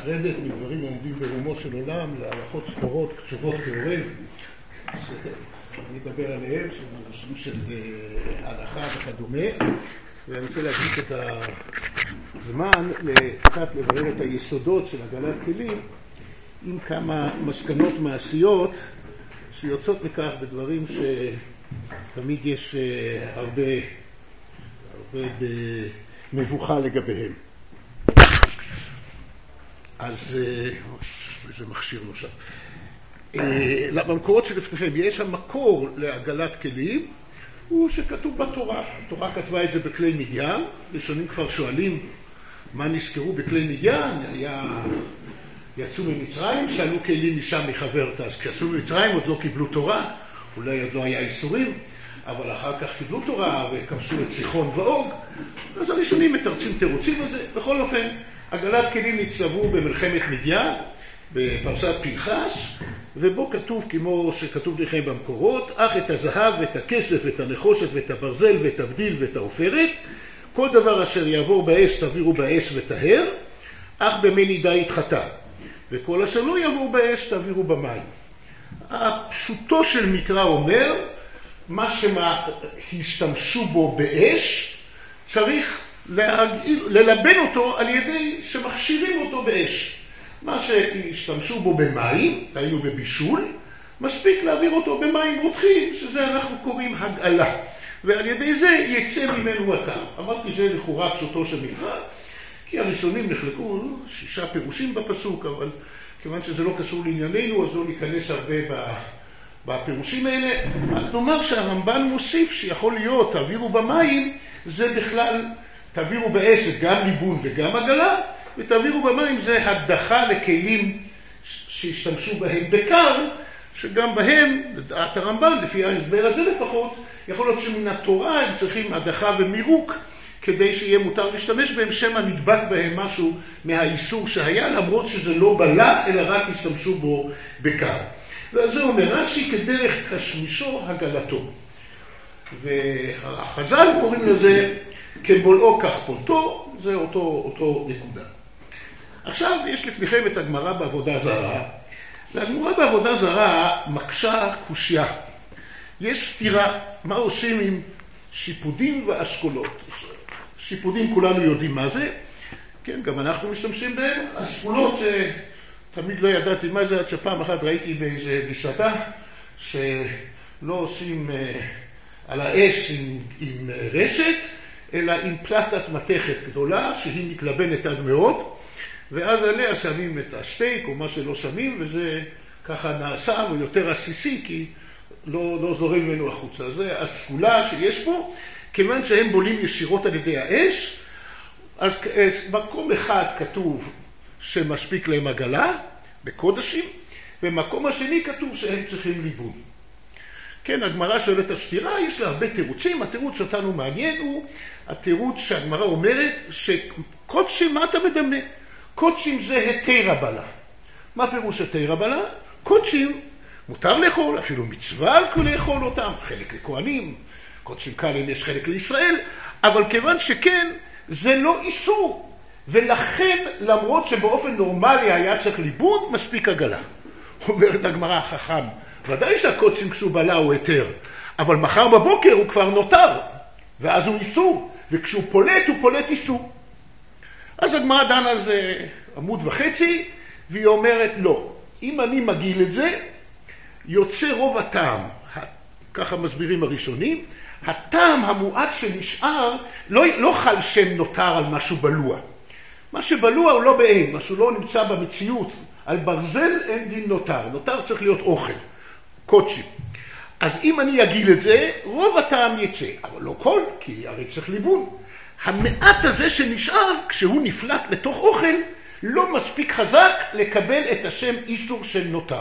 לרדת מדברים העומדים ברומו של עולם להלכות ספורות, קצובות כעורב. אני אדבר עליהם, שזה של הלכה וכדומה, ואני רוצה להקדיש את הזמן קצת לברר את היסודות של עגלת כלים עם כמה מסקנות מעשיות שיוצאות מכך בדברים שתמיד יש הרבה מבוכה לגביהם. אז זה מכשיר נוסף. במקורות שלפניכם יש המקור לעגלת כלים, הוא שכתוב בתורה. התורה כתבה את זה בכלי מדיין. ראשונים כבר שואלים מה נזכרו בכלי מדיין. יצאו ממצרים, שאלו כלים משם מחברת. אז כשיצאו ממצרים עוד לא קיבלו תורה, אולי עוד לא היה איסורים, אבל אחר כך קיבלו תורה וכבשו את סיחון ואוג. אז הראשונים מתרצים תירוצים על זה. בכל אופן, עגלת כלים נצטוו במלחמת מדיין, בפרשת פנחס, ובו כתוב, כמו שכתוב לכם במקורות, אך את הזהב ואת הכסף ואת הנחושת ואת הברזל ואת הבדיל ואת העופרת, כל דבר אשר יעבור באש תעבירו באש וטהר, אך במי נידה יתחטא, וכל אשר לא יעבור באש תעבירו במים. הפשוטו של מקרא אומר, מה שהשתמשו בו באש, צריך ללבן אותו על ידי שמכשירים אותו באש. מה שהשתמשו בו במים, היינו בבישול, מספיק להעביר אותו במים רותחים, שזה אנחנו קוראים הגאלה. ועל ידי זה יצא ממנו הטעם. אמרתי זה לכאורה פשוטו של מקרא, כי הראשונים נחלקו 6 פירושים בפסוק, אבל כיוון שזה לא קשור לענייננו, אז לא ניכנס הרבה בפירושים האלה. אז נאמר שהרמב"ן מוסיף שיכול להיות, תעבירו במים, זה בכלל, תעבירו באש, גם ליבון וגם עגלה, ותעבירו במים זה הדחה לכלים שהשתמשו בהם בקר, שגם בהם, לדעת הרמב"ן, לפי ההסבר הזה לפחות, יכול להיות שמן התורה הם צריכים הדחה ומירוק, כדי שיהיה מותר להשתמש בהם, שמא נדבק בהם משהו מהאיסור שהיה, למרות שזה לא בלה, אלא רק השתמשו בו בקר. ועל זה אומר רש"י, כדרך תשמישו הגלתו. והחז"ל קוראים לזה כבולעו כך פולטו, זה אותו נקודה. עכשיו יש לפניכם את הגמרא בעבודה זרה. והגמרא בעבודה זרה מקשה קושיה. יש סתירה, מה עושים עם שיפודים ואשכולות. שיפודים כולנו יודעים מה זה, כן, גם אנחנו משתמשים בהם. אשכולות תמיד לא ידעתי מה זה, עד שפעם אחת ראיתי באיזה מסעדה שלא עושים על האש עם רשת, אלא עם פלטת מתכת גדולה שהיא מתלבנת עד מאוד, ואז עליה שמים את הסטייק או מה שלא שמים, וזה ככה נעשה ויותר עסיסי כי לא זורם ממנו החוצה. זה הסגולה שיש פה, כיוון שהם בולים ישירות על ידי האש. אז מקום אחד כתוב שמשפיק להם עגלה בקודשים, במקום השני כתוב שהם צריכים ליבון. כן, הגמרא שואלת הסתירה, יש לה הרבה תירוצים. התירוץ שאותנו מעניין הוא התירוץ שהגמרא אומרת שקודשים, מה אתה מדמה? קודשים זה היתר הבלה. מה פירוש היתר הבלה? קודשים מותר לאכול, אפילו מצווה על לאכול אותם, חלק לכהנים, קודשים קלים יש חלק לישראל, אבל כיוון שכן, זה לא איסור. ולכן, למרות שבאופן נורמלי היה צריך ליבון, מספיק עגלה. אומרת הגמרא החכם, ודאי שהקודשים כשהוא בלה הוא היתר, אבל מחר בבוקר הוא כבר נותר, ואז הוא איסור, וכשהוא פולט הוא פולט איסור. אז הגמרא דנה על זה עמוד וחצי, והיא אומרת לא, אם אני מגיל את זה, יוצא רוב הטעם, ככה מסבירים הראשונים, הטעם המועט שנשאר לא חל שם נותר על משהו בלוע. מה שבלוע הוא לא בעין, מה שהוא לא נמצא במציאות. על ברזל אין דין נותר, נותר צריך להיות אוכל, קודשים. אז אם אני אגיל את זה, רוב הטעם יצא, אבל לא כל, כי הרי צריך ליבון. המעט הזה שנשאר, כשהוא נפלט לתוך אוכל, לא מספיק חזק לקבל את השם איסור של נותר.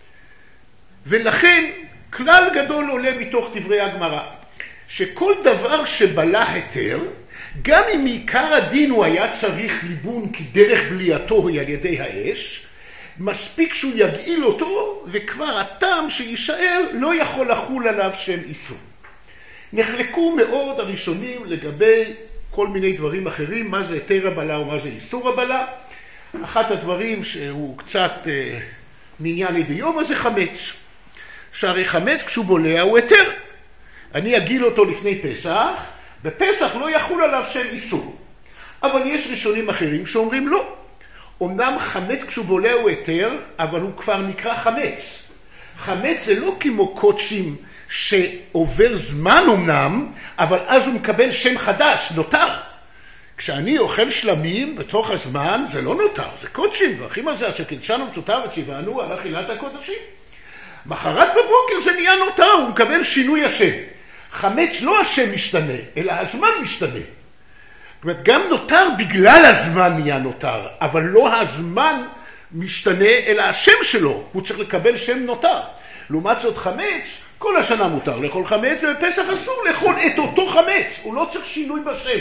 ולכן, כלל גדול עולה מתוך דברי הגמרא, שכל דבר שבלה היתר, גם אם מעיקר הדין הוא היה צריך ליבון כי דרך בליעתו היא על ידי האש, מספיק שהוא יגעיל אותו, וכבר הטעם שישאר לא יכול לחול עליו שם איסור. נחלקו מאוד הראשונים לגבי כל מיני דברים אחרים, מה זה היתר הבלה ומה זה איסור הבלה. אחד הדברים שהוא קצת מעניין לדיום, זה חמץ. שהרי חמץ כשהוא בולע הוא היתר. אני אגיל אותו לפני פסח, בפסח לא יחול עליו שם איסור. אבל יש ראשונים אחרים שאומרים לא. אמנם חמץ כשהוא בולע הוא היתר, אבל הוא כבר נקרא חמץ. חמץ זה לא כמו קודשים שעובר זמן אמנם, אבל אז הוא מקבל שם חדש, נותר. כשאני אוכל שלמים בתוך הזמן, זה לא נותר, זה קודשים, והכי על זה אשר קידשנו מצוותיו וציוונו על אכילת הקודשים. מחרת בבוקר זה נהיה נותר, הוא מקבל שינוי השם. חמץ לא השם משתנה, אלא הזמן משתנה. זאת אומרת, גם נותר בגלל הזמן נהיה נותר, אבל לא הזמן משתנה, אלא השם שלו, הוא צריך לקבל שם נותר. לעומת זאת חמץ, כל השנה מותר לאכול חמץ, ובפסח אסור לאכול את אותו חמץ, הוא לא צריך שינוי בשם.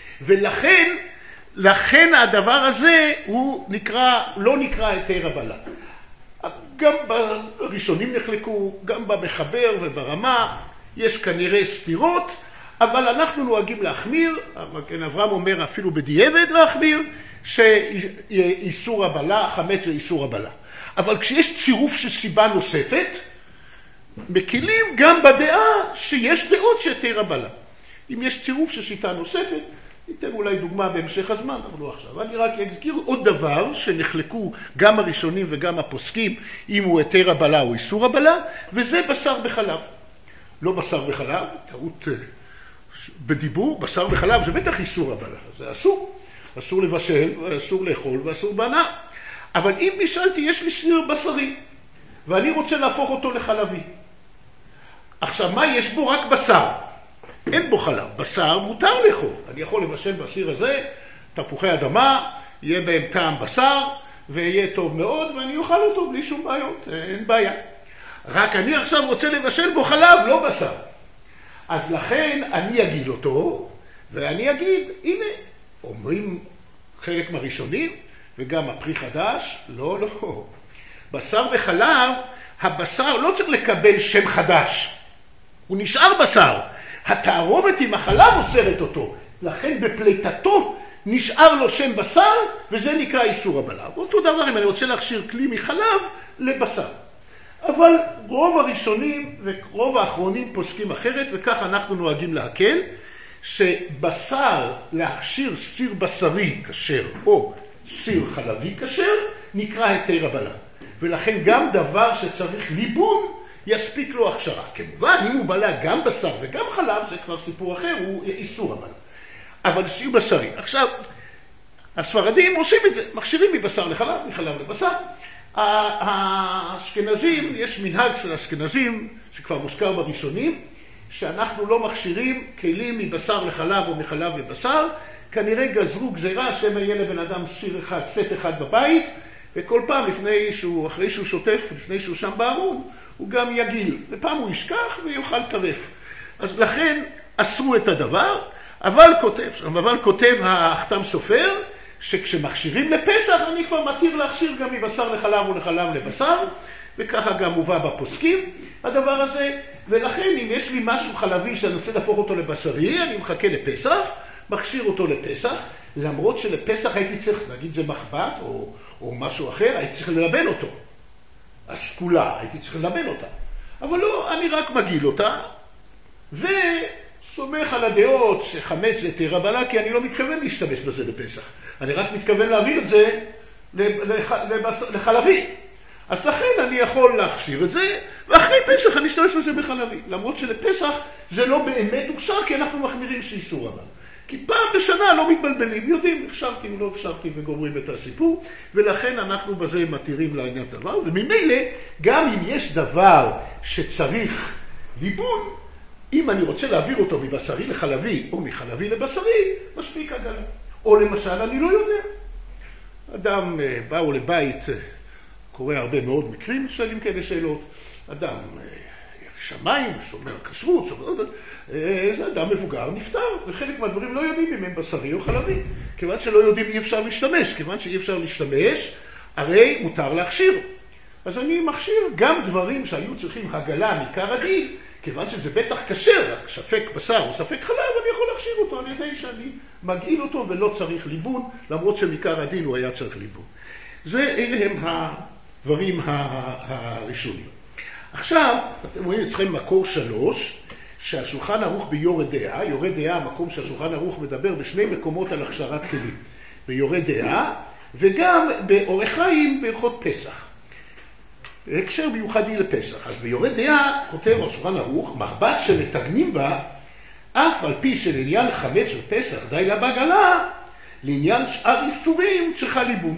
ולכן הדבר הזה הוא לא נקרא היתר הבלה. גם בראשונים נחלקו, גם במחבר וברמה, יש כנראה סתירות, אבל אנחנו נוהגים להחמיר, אברהם אומר אפילו בדיעבד להחמיר, שאיסור הבלה, חמץ זה איסור הבלה. אבל כשיש צירוף של סיבה נוספת, מקילים גם בדעה שיש דעות שהיתר הבלה. אם יש צירוף של שיטה נוספת, ניתן אולי דוגמה בהמשך הזמן, אבל לא עכשיו. אני רק אזכיר עוד דבר שנחלקו גם הראשונים וגם הפוסקים, אם הוא היתר הבלה או איסור הבלה, וזה בשר בחלב. לא בשר בחלב, טעות בדיבור, בשר בחלב זה בטח איסור הבלה, זה אסור. אסור לבשל, אסור לאכול ואסור בהנאה. אבל אם נשאלתי, יש לי סיר בשרי, ואני רוצה להפוך אותו לחלבי. עכשיו, מה יש בו? רק בשר. אין בו חלב. בשר מותר לאכול. אני יכול לבשל בסיר הזה, תפוחי אדמה, יהיה בהם טעם בשר, ויהיה טוב מאוד, ואני אוכל אותו בלי שום בעיות, אין בעיה. רק אני עכשיו רוצה לבשל בו חלב, לא בשר. אז לכן אני אגיד אותו, ואני אגיד, הנה, אומרים חלק מהראשונים, וגם הפרי חדש, לא, לא. בשר וחלב, הבשר לא צריך לקבל שם חדש. הוא נשאר בשר. התערובת עם החלב אוסרת אותו. לכן בפליטתו נשאר לו שם בשר, וזה נקרא איסור הבלה. אותו דבר אם אני רוצה להכשיר כלי מחלב לבשר. אבל רוב הראשונים ורוב האחרונים פוסקים אחרת, וכך אנחנו נוהגים להקל, שבשר להכשיר סיר בשרי כשר או סיר חלבי כשר, נקרא היתר הבלה. ולכן גם דבר שצריך ליבון, יספיק לו הכשרה. כמובן, אם הוא בלע גם בשר וגם חלב, זה כבר סיפור אחר, הוא איסור הבלה. אבל סיר בשרי. עכשיו, הספרדים עושים את זה, מכשירים מבשר לחלב, מחלב לבשר. האשכנזים, יש מנהג של האשכנזים, שכבר מוזכר בראשונים, שאנחנו לא מכשירים כלים מבשר לחלב או מחלב לבשר, כנראה גזרו גזירה שהם יהיה לבן אדם סיר אחד, סט אחד בבית, וכל פעם אחרי שהוא שוטף, לפני שהוא שם בארון, הוא גם יגיל, ופעם הוא ישכח ויוכל טרף. אז לכן אסרו את הדבר, אבל כותב החתם סופר, שכשמכשירים לפסח אני כבר מתיר להכשיר גם מבשר לחלב ולחלב לבשר, וככה גם מובא בפוסקים הדבר הזה, ולכן אם יש לי משהו חלבי שאני רוצה להפוך אותו לבשרי, אני מחכה לפסח, מכשיר אותו לפסח, למרות שלפסח הייתי צריך, נגיד זה מחבת או משהו אחר, הייתי צריך ללבן אותו. הסקולה, הייתי צריך ללבן אותה. אבל לא, אני רק מגיל אותה, וסומך על הדעות שחמץ זה היתר הבלה, כי אני לא מתכוון להשתמש בזה לפסח. אני רק מתכוון להעביר את זה לחלבי. אז לכן אני יכול להכשיר את זה, ואחרי פסח אני אשתמש בזה בחלבי. למרות שלפסח זה לא באמת אושר, כי אנחנו מחמירים שאיסור הבלה. כי פעם בשנה לא מתבלבלים, יודעים, הכשרתי או לא הכשרתי וגומרים את הסיפור, ולכן אנחנו בזה מתירים לעניין דבר, וממילא גם אם יש דבר שצריך ליבון, אם אני רוצה להעביר אותו מבשרי לחלבי או מחלבי לבשרי, מספיק עגלה. או למשל, אני לא יודע. אדם באו לבית, קורה הרבה מאוד מקרים, שואלים כאלה שאלות, אדם שמיים, שומר כשרות, זה אדם מבוגר נפטר, וחלק מהדברים לא יודעים אם הם בשרי או חלבי. כיוון שלא יודעים אי אפשר להשתמש, כיוון שאי אפשר להשתמש, הרי מותר להכשיר. אז אני מכשיר גם דברים שהיו צריכים הגלה מכרגיל, כיוון שזה בטח כשר, רק ספק בשר או ספק חלב, אני יכול להכשיר אותו, אני ידי שאני מגעיל אותו ולא צריך ליבון, למרות שמעיקר הדין הוא היה צריך ליבון. אלה הם הדברים הראשונים. עכשיו, אתם רואים אצלכם מקור 3, שהשולחן ערוך ביורה דעה. יורה דעה, המקום שהשולחן ערוך מדבר בשני מקומות על הכשרת כלים. ביורה דעה, וגם באורח חיים בהלכות פסח. בהקשר מיוחדי לפסח. אז ביורה דעה כותב השולחן ערוך, מחבת שמתגנים בה, אף על פי שלעניין חמץ ופסח די לה בעגלה, לעניין שאר איסורים צריכה ליבון.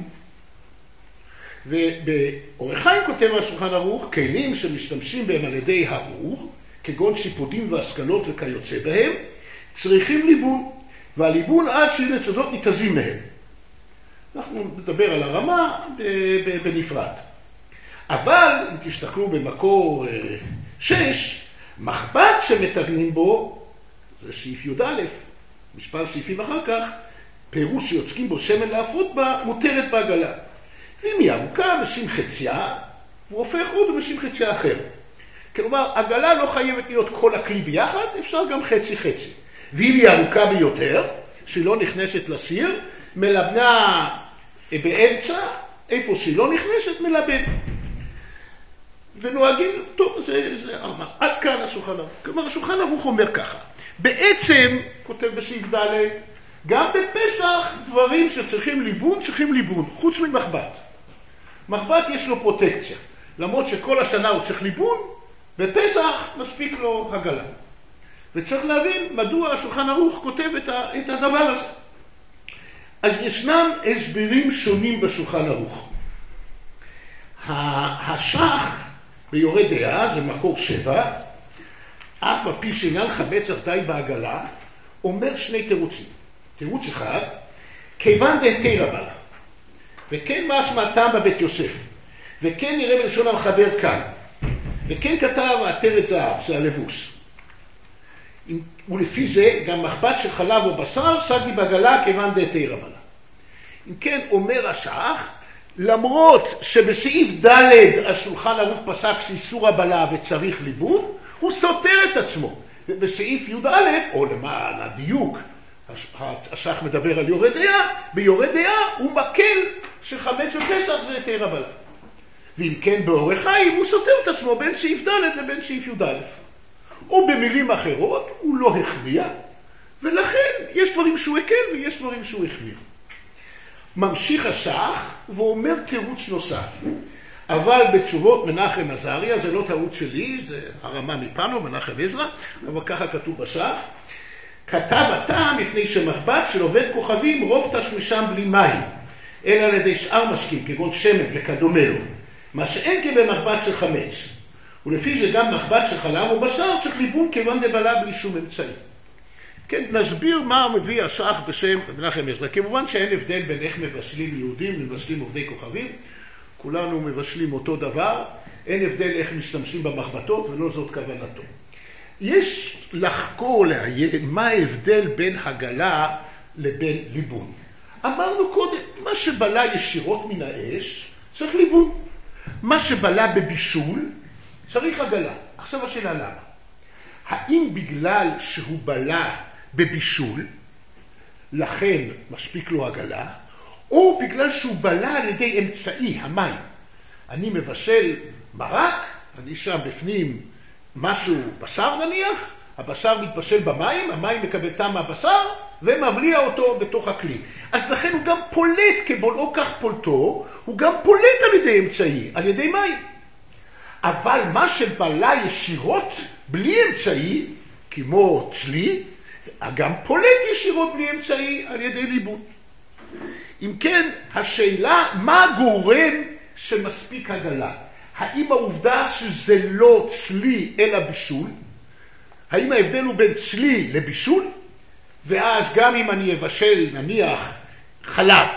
ובאורח חיים כותב השולחן ערוך, כלים שמשתמשים בהם על ידי האור, כגון שיפודים והשכלות וכיוצא בהם, צריכים ליבון, והליבון עד שהנה צדות ניתזים מהם. אנחנו נדבר על הרמה בנפרד. אבל אם תסתכלו במקור 6, מחבת שמתגנים בו, זה סעיף י"א, מספר סעיפים אחר כך, פירוש שיוצקים בו שמן להפרות בה, מותרת בעגלה. ואם היא ארוכה משים חציה, הוא הופך עוד ומשים חציה אחר. כלומר, עגלה לא חייבת להיות כל הכלי ביחד, אפשר גם חצי חצי. ואם היא ארוכה ביותר, שהיא לא נכנסת לסיר, מלבנה באמצע, איפה שהיא לא נכנסת, מלבן. ונוהגים, טוב, זה ארמה. עד כאן השולחן ערוך. כלומר, השולחן ערוך אומר ככה. בעצם, כותב בסעיף ד', גם בפסח דברים שצריכים ליבון, צריכים ליבון, חוץ ממחבת. מחבת יש לו פרוטקציה. למרות שכל השנה הוא צריך ליבון, בפסח מספיק לו עגלה. וצריך להבין מדוע השולחן ערוך כותב את הדבר הזה. אז ישנם הסברים שונים בשולחן ערוך. השח ביורה דעה, זה מקור 7, אף על פי שעניין חמץ די בעגלה, אומר שני תירוצים. תירוץ אחד, כיוון דהתירא בה, וכן משמע טעם בבית יוסף, וכן נראה בלשון המחבר כאן, וכן כתב עטרת זהב, זה הלבוש. ולפי זה גם מחבת של חלב או בשר סגי בעגלה כיוון דהתירא בה. אם כן, אומר השח, למרות שבסעיף ד' השולחן ערוך פסק שאיסור הבלה וצריך ליבון, הוא סותר את עצמו. ובסעיף י"א, או למען הדיוק, השח מדבר על יורה דעה, ביורה דעה הוא מקל שחמץ ופסח זה היתר הבלה. ואם כן באורח חיים הוא סותר את עצמו בין סעיף ד' לבין סעיף י"א. או במילים אחרות הוא לא הכריע, ולכן יש דברים שהוא הקל ויש דברים שהוא החמיר. ממשיך השח ואומר תירוץ נוסף. אבל בתשובות מנחם עזריה, זה לא טעות שלי, זה הרמה מפנו, מנחם עזרא, אבל ככה כתוב בשח. כתב הטעם מפני שמחבת של עובד כוכבים רוב תשמישם בלי מים, אלא על ידי שאר משקים, כגון שמן וכדומה לו, מה שאין כי במחבת של חמץ. ולפי זה גם מחבת של חלב או בשר צריך ליבון כיוון דבלה בלי שום אמצעי. כן, נסביר מה מביא השח בשם מנחם עזרא. כמובן שאין הבדל בין איך מבשלים יהודים למבשלים עובדי כוכבים, כולנו מבשלים אותו דבר, אין הבדל איך משתמשים במחבטות ולא זאת כוונתו. יש לחקור לעיין מה ההבדל בין הגלה לבין ליבון. אמרנו קודם, מה שבלה ישירות מן האש צריך ליבון. מה שבלה בבישול צריך הגלה. עכשיו השאלה למה? האם בגלל שהוא בלה בבישול, לכן מספיק לו הגלה, או בגלל שהוא בלה על ידי אמצעי, המים. אני מבשל מרק, אני שם בפנים משהו בשר נניח, הבשר מתבשל במים, המים מקבל טעם מהבשר ומבליע אותו בתוך הכלי. אז לכן הוא גם פולט כבולעו כך פולטו, הוא גם פולט על ידי אמצעי, על ידי מים. אבל מה שבלה ישירות בלי אמצעי, כמו צלי, גם פולט ישירות בלי אמצעי על ידי ליבון. אם כן, השאלה מה גורם שמספיק הגלה? האם העובדה שזה לא צלי אלא בישול? האם ההבדל הוא בין צלי לבישול? ואז גם אם אני אבשל נניח חלב,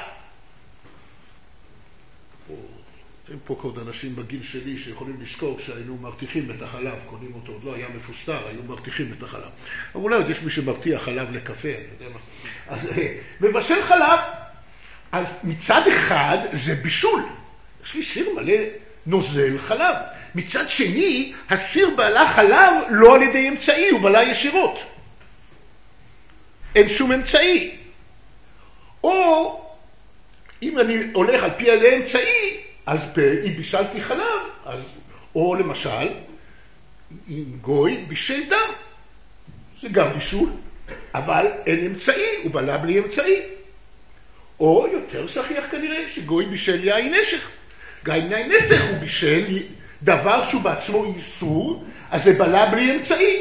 אין פה עוד אנשים בגיל שלי שיכולים לשכור כשהיינו מרתיחים את החלב, קונים אותו, עוד לא היה מפוסטר, היו מרתיחים את החלב. אבל אולי עוד יש מי שמרתיח חלב לקפה, אני יודע מה. אז מבשל חלב, אז מצד אחד זה בישול. יש לי סיר מלא נוזל חלב. מצד שני, הסיר בעלה חלב לא על ידי אמצעי, הוא בעלה ישירות. אין שום אמצעי. או אם אני הולך על פי האמצעי, אז אם בישלתי חלב, אז, או למשל, אם גוי בישל דם, זה גם בישול, אבל אין אמצעי, הוא בלע בלי אמצעי. או יותר שכיח כנראה שגוי בישל יין נשך. גם יין נשך הוא בישל דבר שהוא בעצמו איסור, אז זה בלע בלי אמצעי.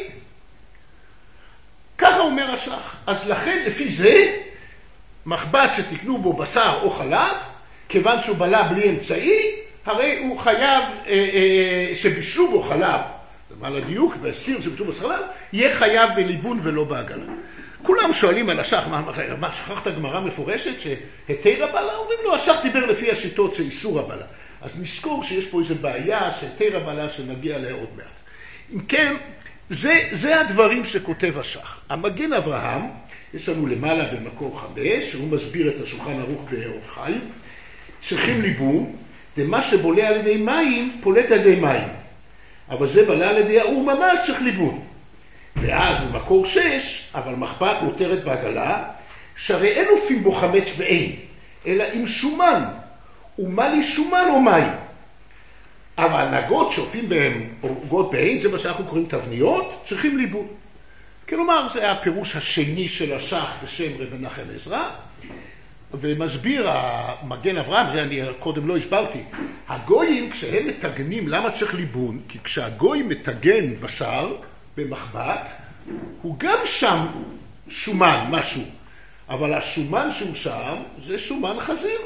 ככה אומר השח. אז לכן לפי זה, מחבת שתקנו בו בשר או חלב, כיוון שהוא בלע בלי אמצעי, הרי הוא חייב שבישלו בו חלב, מה לדיוק, והסיר שבישלו בו חלב, יהיה חייב בליבון ולא בעגלה. כולם שואלים על השח, מה שכחת גמרא מפורשת שהיתר הבעלה? אומרים לו, השח דיבר לפי השיטות שאיסור הבעלה. אז נזכור שיש פה איזו בעיה שהיתר הבעלה שנגיע אליה עוד מעט. אם כן, זה הדברים שכותב השח. המגן אברהם, יש לנו למעלה במקור 5, שהוא מסביר את השולחן ערוך באורח חיים, צריכים ליבון, ומה שבולע על ידי מים, פולט על ידי מים. אבל זה בלע על ידי האור ממש צריך ליבון. ואז במקור 6, אבל מחבת מותרת בעגלה, שהרי אין אופים בו חמץ ואין, אלא עם שומן, ומה לי שומן או מים. אבל הנהגות שאופים בהם עוגות באין, זה מה שאנחנו קוראים תבניות, צריכים ליבון. כלומר, זה הפירוש השני של השח בשם רב מנחם עזרא, ומסביר המגן אברהם, זה אני קודם לא הסברתי, הגויים כשהם מתגנים, למה צריך ליבון? כי כשהגוי מתגן בשר במחבת, הוא גם שם שומן, משהו, אבל השומן שהוא שם זה שומן חזיר.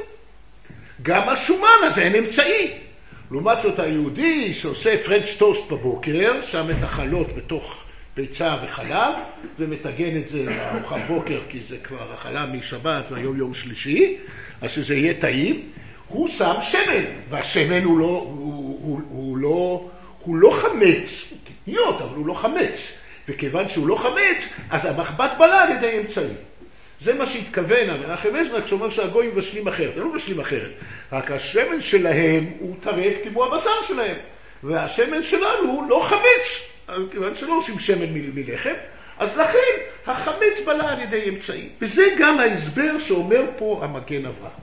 גם השומן הזה אין אמצעי. לעומת זאת היהודי שעושה פרנץ' טוסט בבוקר, שם את החלות בתוך ביצה וחלב, ומתגן את זה לארוחת בוקר, כי זה כבר אכלה משבת והיום יום שלישי, אז שזה יהיה טעים, הוא שם שמן, והשמן הוא לא חמץ, הוא קטניות, אבל הוא לא חמץ, וכיוון שהוא לא חמץ, אז המחבת בלע על ידי אמצעי. זה מה שהתכוון מנחם עזרא כשאומר שהגויים מבשלים אחרת, הם לא מבשלים אחרת, רק השמן שלהם הוא טרף כמו הבשר שלהם, והשמן שלנו לא חמץ, כיוון שלא עושים שמן מלחם, אז לכן החמץ בלע על ידי אמצעי. וזה גם ההסבר שאומר פה המגן אברהם.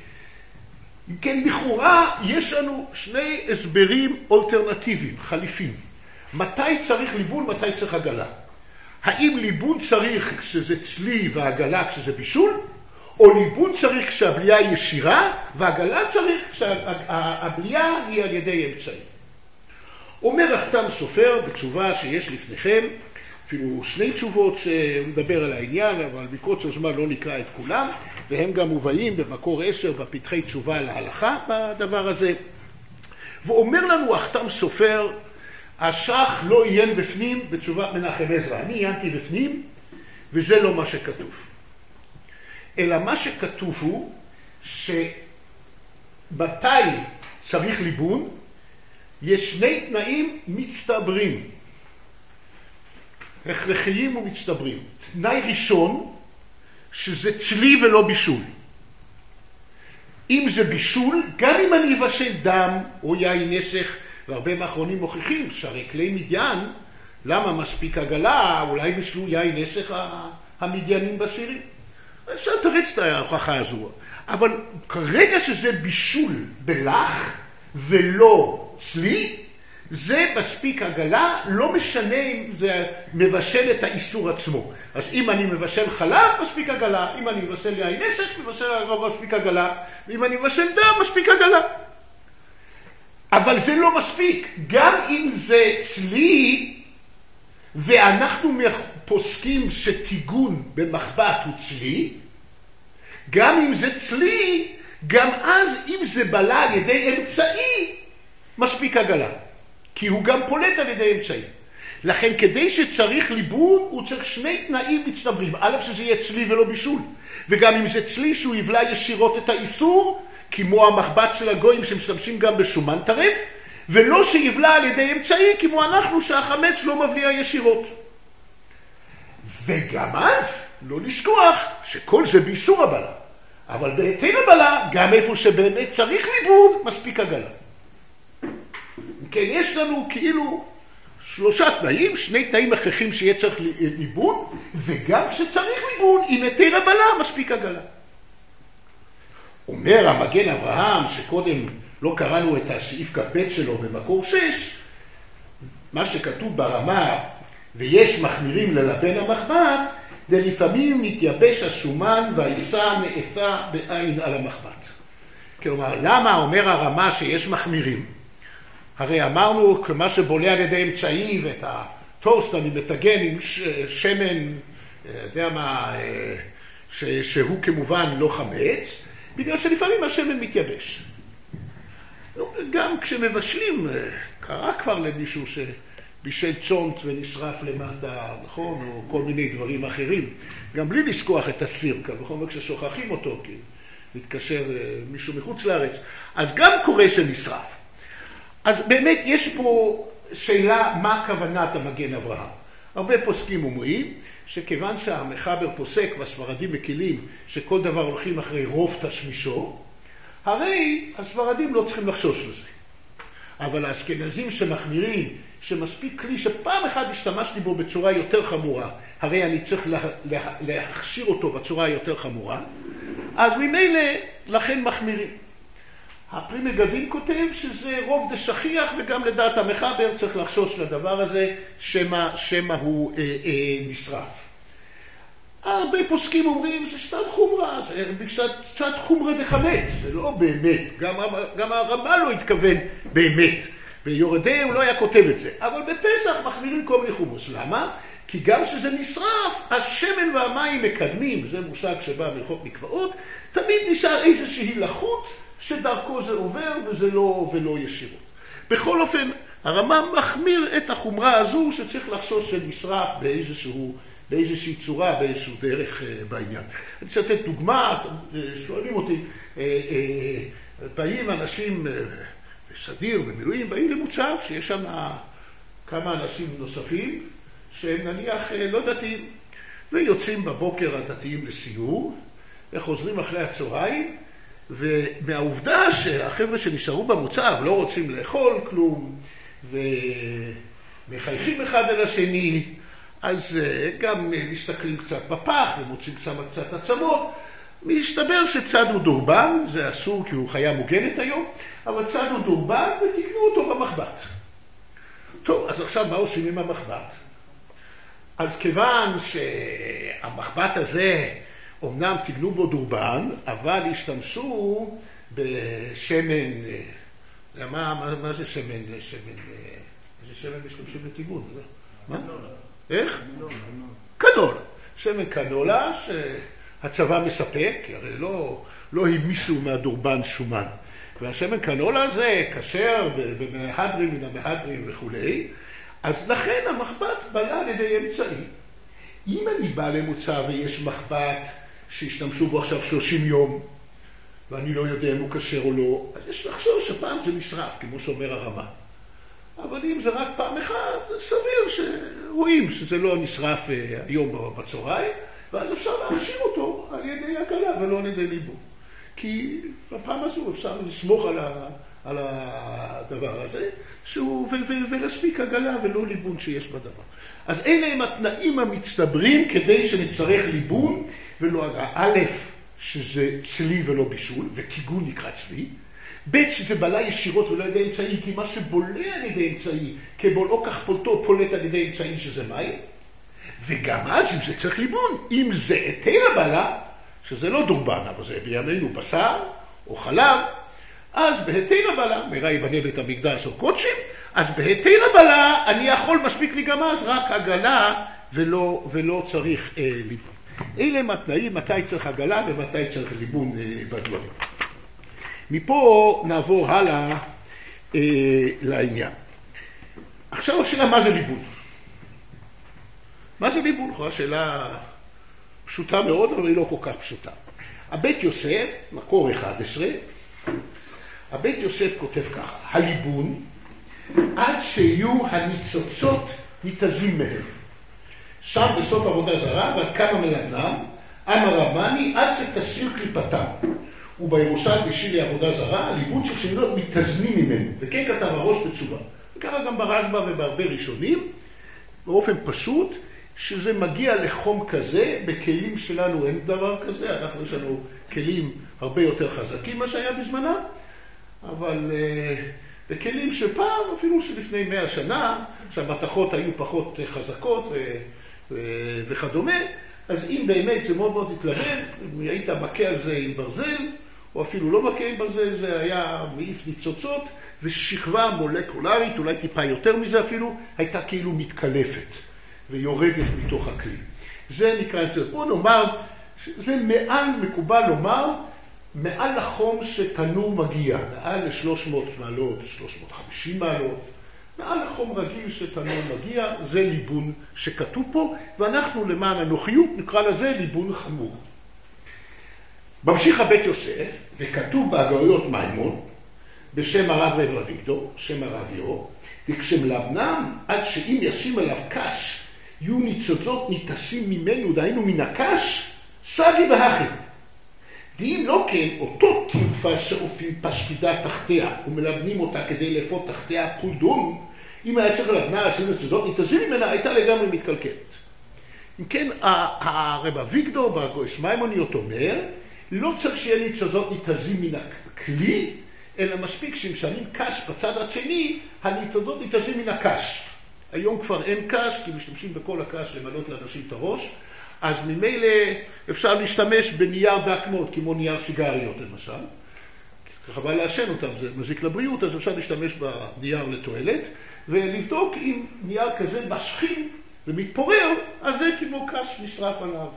כן, לכאורה יש לנו שני הסברים אלטרנטיביים, חליפים. מתי צריך ליבון, מתי צריך עגלה? האם ליבון צריך כשזה צלי והעגלה כשזה בישול? או ליבון צריך כשהבליעה היא ישירה, והעגלה צריך כשהבליעה היא על ידי אמצעי. אומר החתם סופר בתשובה שיש לפניכם, אפילו שני תשובות שמדבר על העניין, אבל מקוצר זמן לא נקרא את כולם, והם גם מובאים במקור 10 בפתחי תשובה להלכה בדבר הזה. ואומר לנו החתם סופר, השח לא עיין בפנים בתשובת מנחם עזרא. אני עיינתי בפנים, וזה לא מה שכתוב. אלא מה שכתוב הוא שמתי צריך ליבון, יש שני תנאים מצטברים, הכרחיים ומצטברים. תנאי ראשון, שזה צלי ולא בישול. אם זה בישול, גם אם אני אבשל דם או יין נשך, והרבה מאחרונים מוכיחים שהרי כלי מדיין, למה מספיק עגלה, אולי בישלו יין נשך המדיינים בסירים. אפשר לתרץ את ההוכחה הזו. אבל כרגע שזה בישול בלח ולא צלי, זה מספיק עגלה, לא משנה אם זה מבשל את האיסור עצמו. אז אם אני מבשל חלב, מספיק עגלה. אם אני מבשל יין נשך, מספיק עגלה. ואם אני מבשל דם, מספיק עגלה. אבל זה לא מספיק. גם אם זה צלי, ואנחנו פוסקים שתיגון במחבת הוא צלי, גם אם זה צלי, גם אז אם זה בלע על ידי אמצעי, מספיק עגלה. כי הוא גם פולט על ידי אמצעי. לכן כדי שצריך ליבון, הוא צריך שני תנאים מצטברים. א', שזה יהיה צלי ולא בישול. וגם אם זה צלי, שהוא יבלע ישירות את האיסור, כמו המחבת של הגויים שמשתמשים גם בשומן טרף, ולא שיבלע על ידי אמצעי, כמו אנחנו שהחמץ לא מבליע ישירות. וגם אז, לא לשכוח שכל זה באיסור הבלה. אבל בהיתר הבלה, גם איפה שבאמת צריך ליבון, מספיק עגלה. כן, יש לנו כאילו 3 תנאים, 2 תנאים הכרחים שיהיה צריך ליבון, וגם כשצריך ליבון, עם היתר הבלה מספיק עגלה. אומר המגן אברהם, שקודם לא קראנו את הסעיף כ"ב שלו במקור 6, מה שכתוב ברמה, ויש מחמירים ללבן המחבת, ולפעמים מתייבש השומן והעיסה נאפה בעין על המחבת. כלומר, למה אומר הרמה שיש מחמירים? הרי אמרנו, כמה שבולע על ידי אמצעי ואת הטוסט אני מתגן עם שמן, יודע מה, שהוא כמובן לא חמץ, בגלל שלפעמים השמן מתייבש. גם כשמבשלים, קרה כבר למישהו שבישל צונט ונשרף למטה, נכון? או כל מיני דברים אחרים, גם בלי לשכוח את הסיר, כמובן כששוכחים אותו, כי מתקשר מישהו מחוץ לארץ, אז גם קורה שנשרף. אז באמת יש פה שאלה מה כוונת המגן אברהם. הרבה פוסקים אומרים שכיוון שהמחבר פוסק והספרדים מקילים שכל דבר הולכים אחרי רוב תשמישו, הרי הספרדים לא צריכים לחשוש לזה. אבל האשכנזים שמחמירים שמספיק כלי שפעם אחת השתמשתי בו בצורה יותר חמורה, הרי אני צריך להכשיר אותו בצורה יותר חמורה, אז ממילא לכן מחמירים. הפרי מגבים כותב שזה רוב דשכיח, וגם לדעת המחבר צריך לחשוש לדבר הזה שמה הוא נשרף. הרבה פוסקים אומרים זה קצת חומרה, זה קצת חומרה דחמץ, זה לא באמת, גם הרמב"ן לא התכוון באמת, ויורדי הוא לא היה כותב את זה, אבל בפסח מחמירים כל מיני חומוס. למה? כי גם שזה נשרף, השמן והמים מקדמים, זה מושג שבא מלכות מקוואות, תמיד נשאר איזושהי לחות שדרכו זה עובר ולא ישירות. בכל אופן, הרמב"ם מחמיר את החומרה הזו שצריך לחשוש שנשרף באיזושהי צורה, באיזשהו דרך בעניין. אני רוצה לתת דוגמה, שואלים אותי, באים אנשים בסדיר, במילואים, באים למוצב שיש שם כמה אנשים נוספים שהם נניח לא דתיים, ויוצאים בבוקר הדתיים לסיור, וחוזרים אחרי הצהריים, ומהעובדה שהחבר'ה שנשארו במוצב לא רוצים לאכול כלום, ומחייכים אחד אל השני, אז גם מסתכלים קצת בפח ומוצאים קצת עצמות. מסתבר שצד הוא דורבן, זה אסור כי הוא חיה מוגנת היום, אבל צד הוא דורבן ותקנו אותו במחבת. טוב, אז עכשיו מה עושים עם המחבת? אז כיוון שהמחבת הזה אמנם תקנו בו דורבן, אבל השתמשו בשמן, מה זה שמן? איזה שמן משתמשים בטיגון? מה? איך? קנולה. שמן קנולה שהצבא מספק, כי הרי לא המיסו מהדורבן שומן. והשמן קנולה הזה כשר במהדרים מן המהדרים וכו'. אז לכן המחבת באה על ידי אמצעי. אם אני בא למוצא ויש מחבת שהשתמשו בו עכשיו 30 יום, ואני לא יודע אם הוא כשר או לא, אז יש לחשוב שפעם זה נשרף, כמו שאומר הרמה. אבל אם זה רק פעם אחת, סביר שרואים שזה לא נשרף היום בצהריים, ואז אפשר להכשיר אותו על ידי הקלה ולא על ידי ליבון. כי בפעם הזו אפשר לסמוך על הדבר הזה, ולהספיק עגלה ולא ליבון שיש בדבר. אז אלה הם התנאים המצטברים כדי שנצטרך ליבון ולא עגלה. א', שזה צלי ולא בישול, וטיגון נקרא צלי. ב', שזה בלה ישירות ולא על ידי אמצעי, כי מה שבולע על ידי אמצעי, כבולעו כך פולטו פולט על ידי אמצעי שזה מים. וגם אז אם זה צריך ליבון, אם זה היתר הבלה, שזה לא דורבן, אבל זה בימינו בשר או חלב, אז בהיתר הבלה, מראה יבנה בית המקדש או קודשים, אז בהיתר הבלה אני יכול מספיק לי גם אז רק עגלה ולא צריך ליבון. אלה הם התנאים, מתי צריך עגלה ומתי צריך ליבון בדברים. מפה נעבור הלאה לעניין. עכשיו השאלה מה זה ליבון? מה זה ליבון? שאלה פשוטה מאוד, אבל היא לא כל כך פשוטה. הבית יוסף, מקור 11, הבית יוסף כותב ככה, הליבון עד שיהיו הניצוצות ניתזים מהם. שם בסוף עבודה זרה, ועד כמה מלאנם, אמר רבני עד שתסיר קליפתם. ובירושלמי שלי עבודה זרה, הליבון שכשניות מתזמים ממנו, וכן כתב הראש בתשובה. וככה גם ברשב"א ובהרבה ראשונים, באופן פשוט, שזה מגיע לחום כזה, בכלים שלנו אין דבר כזה, אנחנו יש לנו כלים הרבה יותר חזקים מה שהיה בזמנה, אבל בכלים שפעם, אפילו שלפני 100 שנה, שהמתכות היו פחות חזקות וכדומה, אז אם באמת זה מאוד מאוד התלבן, אם היית מכה על זה עם ברזל, או אפילו לא מכה עם ברזל, זה היה מעיף ניצוצות, ושכבה מולקולרית, אולי טיפה יותר מזה אפילו, הייתה כאילו מתקלפת, ויורדת מתוך הכלי. זה נקרא את זה. בוא נאמר, זה מעל, מקובל לומר, מעל החום שתנור מגיע, מעל ל-300 מעלות, 350 מעלות, מעל החום רגיל שתנור מגיע, זה ליבון שכתוב פה, ואנחנו למען הנוחיות נקרא לזה ליבון חמור. ממשיך הבית יוסף, וכתוב בהגאויות מימון, בשם הרב רב אביגדור, שם הרב יאור, וכשמלבנם עד שאם ישים עליו קש, יהיו ניצוצות ניתסים ממנו, דהיינו מן הקש, סגי בהכי. ואם לא כן, אותו תנפה שאופים פשטידה תחתיה, ומלבנים אותה כדי לאפות תחתיה פולדון, אם היה צריך ללבנה עד שאם ניצוצות ניתסים ממנה, הייתה לגמרי מתקלקלת. אם כן, הרב אביגדור בהגאויות מימוניות אומר, לא צריך שיהיה ניצוצות ניתזים מן הכלי, אלא מספיק שמשנים קש בצד השני, הניצוצות ניתזים מן הקש. היום כבר אין קש, כי משתמשים בכל הקש למלות לאנשים את הראש, אז ממילא אפשר להשתמש בנייר דק מאוד, כמו נייר סיגריות למשל. חבל לעשן אותם, זה מזיק לבריאות, אז אפשר להשתמש בנייר לתועלת, ולבדוק אם נייר כזה משכים ומתפורר, אז זה כמו קש נשרף עליו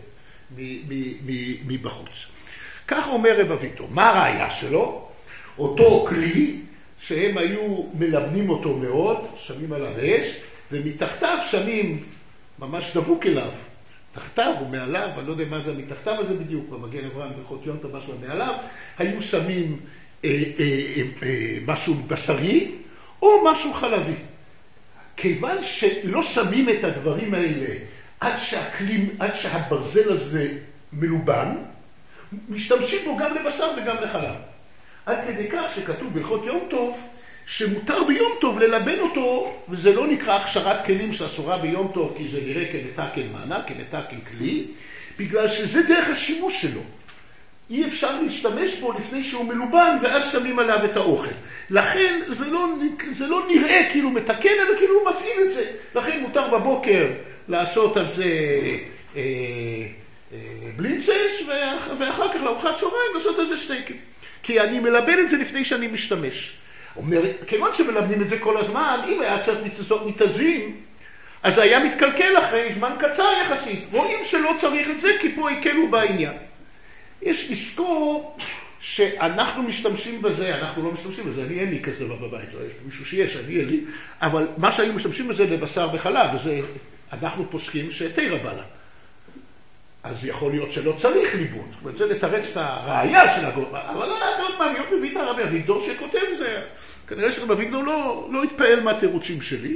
מבחוץ. כך אומר רב אביגדור. מה הראיה שלו? אותו כלי שהם היו מלבנים אותו מאוד, שמים עליו אש, ומתחתיו שמים ממש דבוק אליו. תחתיו ומעליו, אני לא יודע מה זה מתחתיו הזה בדיוק, במגן אברהם ברכות יום משהו מעליו, היו שמים משהו בשרי או משהו חלבי. כיוון שלא שמים את הדברים האלה עד שהברזל הזה מלובן, משתמשים בו גם לבשר וגם לחלב. עד כדי כך שכתוב בהלכות יום טוב, שמותר ביום טוב ללבן אותו, וזה לא נקרא הכשרת כלים שאסורה ביום טוב, כי זה נראה כנתקן מענה, כנתקן כלי, בגלל שזה דרך השימוש שלו. אי אפשר להשתמש בו לפני שהוא מלובן, ואז שמים עליו את האוכל. לכן זה לא נראה כאילו מתקן, אלא כאילו הוא מפעיל את זה. לכן מותר בבוקר לעשות על זה בלינצש, ואחר כך לארוחת צהריים לעשות על זה שטייקן. כי אני מלבן את זה לפני שאני משתמש. אומר, כיוון שמלבנים את זה כל הזמן, אם היה צריך ניצוצות ניתזים, אז היה מתקלקל אחרי זמן קצר יחסית. רואים שלא צריך את זה, כי פה הקלו בעניין. יש לזכור שאנחנו משתמשים בזה, אנחנו לא משתמשים בזה, אני אין לי כזה דבר בבית, יש מישהו שיש, אני אין לי, אבל מה שהיו משתמשים בזה לבשר וחלב, וזה, אנחנו פוסקים שהיתר הבעלה. אז יכול להיות שלא צריך ליבון, זאת אומרת, זה לתרץ את הראייה של הגאון, אבל עוד פעם, עוד מביא את הרב אביגדור שכותב זה, כנראה שרב אביגדור לא התפעל מהתירוצים שלי,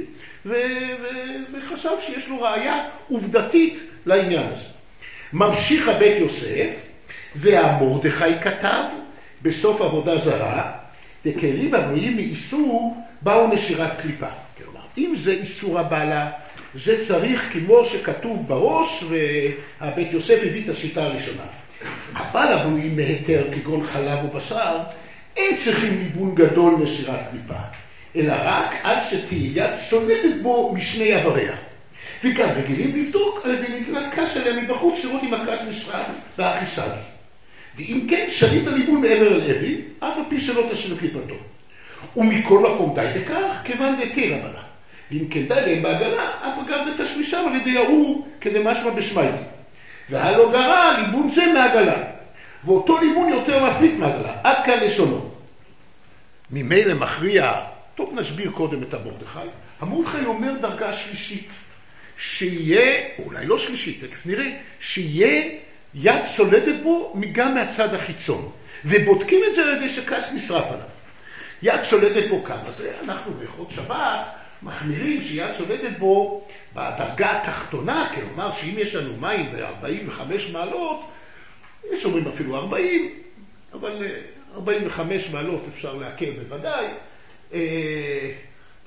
וחשב שיש לו ראייה עובדתית לעניין הזה. ממשיך הבית יוסף, והמרדכי כתב בסוף עבודה זרה, וכלים הבנויים מאיסור באו נשירת קליפה. כלומר, אם זה איסור הבעלה, זה צריך כמו שכתוב בראש, והבית יוסף הביא את השיטה הראשונה. אבל הבנויים מהיתר כגון חלב ובשר, אין צריכים ליבון גדול נשירת קליפה, אלא רק עד שתהיה יד סולדת בו משני עבריה. וכאן רגילים לבדוק על ידי נטילת קש עליה מבחוץ, שרות עם הקש נשרף והאחיסה. ואם כן, שליט הליבון מעבר אל אבי, אף על פי שלא תשאיר קליפתו. ומכל מקום די בכך, כיוון דתיר הבנה. ואם כן די להם בהגנה, אף אגב דתשמישם על ידי האור, כדי משמע בשמיידי. והלא גרה ליבון זה מעגלה. ואותו ליבון יותר מפליט מעגלה, עד כאן לשונו. ממילא מכריע, טוב נסביר קודם את המרדכי. המרדכי אומר דרגה שלישית, שיהיה, אולי לא שלישית, תכף נראה, שיהיה יד סולדת בו גם מהצד החיצון, ובודקים את זה על ידי שקש נשרף עליו. יד סולדת בו כמה זה, אנחנו בהלכות שבת מחמירים שיד סולדת בו בדרגה התחתונה, כלומר שאם יש לנו מים ב-45 מעלות, יש אומרים אפילו 40, אבל 45 מעלות אפשר להקל בוודאי,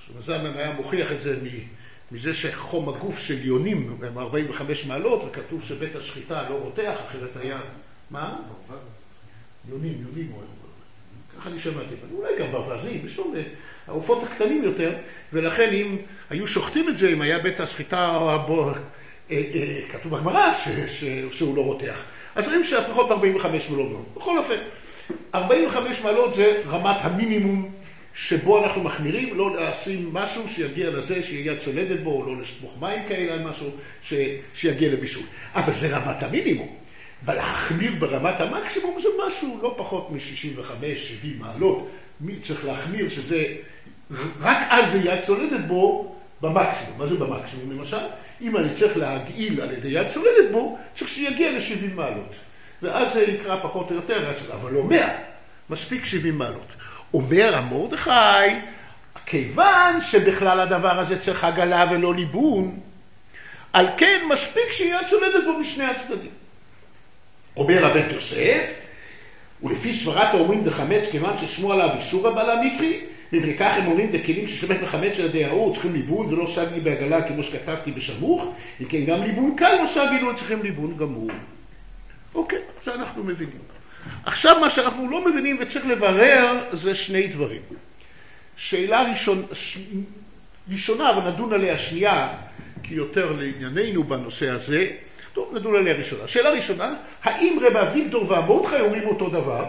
רמב"ם היה מוכיח את זה מזה שחום הגוף של יונים הם 45 מעלות, וכתוב שבית השחיטה לא רותח, אחרת היה... מה? יונים. ככה אני שמעתי, אולי גם ברווזים, בשום העופות הקטנים יותר, ולכן אם היו שוחטים את זה, אם היה בית השחיטה, כתוב בגמרא שהוא לא רותח. אז רואים שהפחות 45 מעלות. בכל אופן, 45 מעלות זה רמת המינימום שבו אנחנו מחמירים, לא לשים משהו שיגיע לזה, שיהיה יד צולדת בו, או לא לסמוך מים כאלה, משהו שיגיע לבישול. אבל זה רמת המינימום. ולהחמיר ברמת המקסימום זה משהו לא פחות מ-65-70 מעלות. מי צריך להחמיר שזה, רק אז זה יד צולדת בו במקסימום. מה זה במקסימום למשל? אם אני צריך להגעיל על ידי יד צולדת בו, צריך שיגיע ל-70 מעלות. ואז זה יקרה פחות או יותר, אבל לא 100, מספיק 70 מעלות. אומר המרדכי, כיוון שבכלל הדבר הזה צריך עגלה ולא ליבון, על כן מספיק שיד צולדת בו משני הצדדים. אומר הבן יוסף, ולפי סברת האומרים דחמץ כיוון ששמו עליו איסור הבעלה מקרי, ולכך הם אומרים דכלים ששמש מחמץ על ידי ההוא צריכים ליבון ולא סגי בעגלה כמו שכתבתי בסמוך, וכן גם ליבון קל לא סגי לא צריכים ליבון גמור. אוקיי, זה אנחנו מבינים. עכשיו מה שאנחנו לא מבינים וצריך לברר זה שני דברים. שאלה ראשונה, ונדון עליה שנייה, כי יותר לענייננו בנושא הזה, טוב, נדון עליה ראשונה. שאלה ראשונה, האם רב אביגדור והמרדכי אומרים אותו דבר,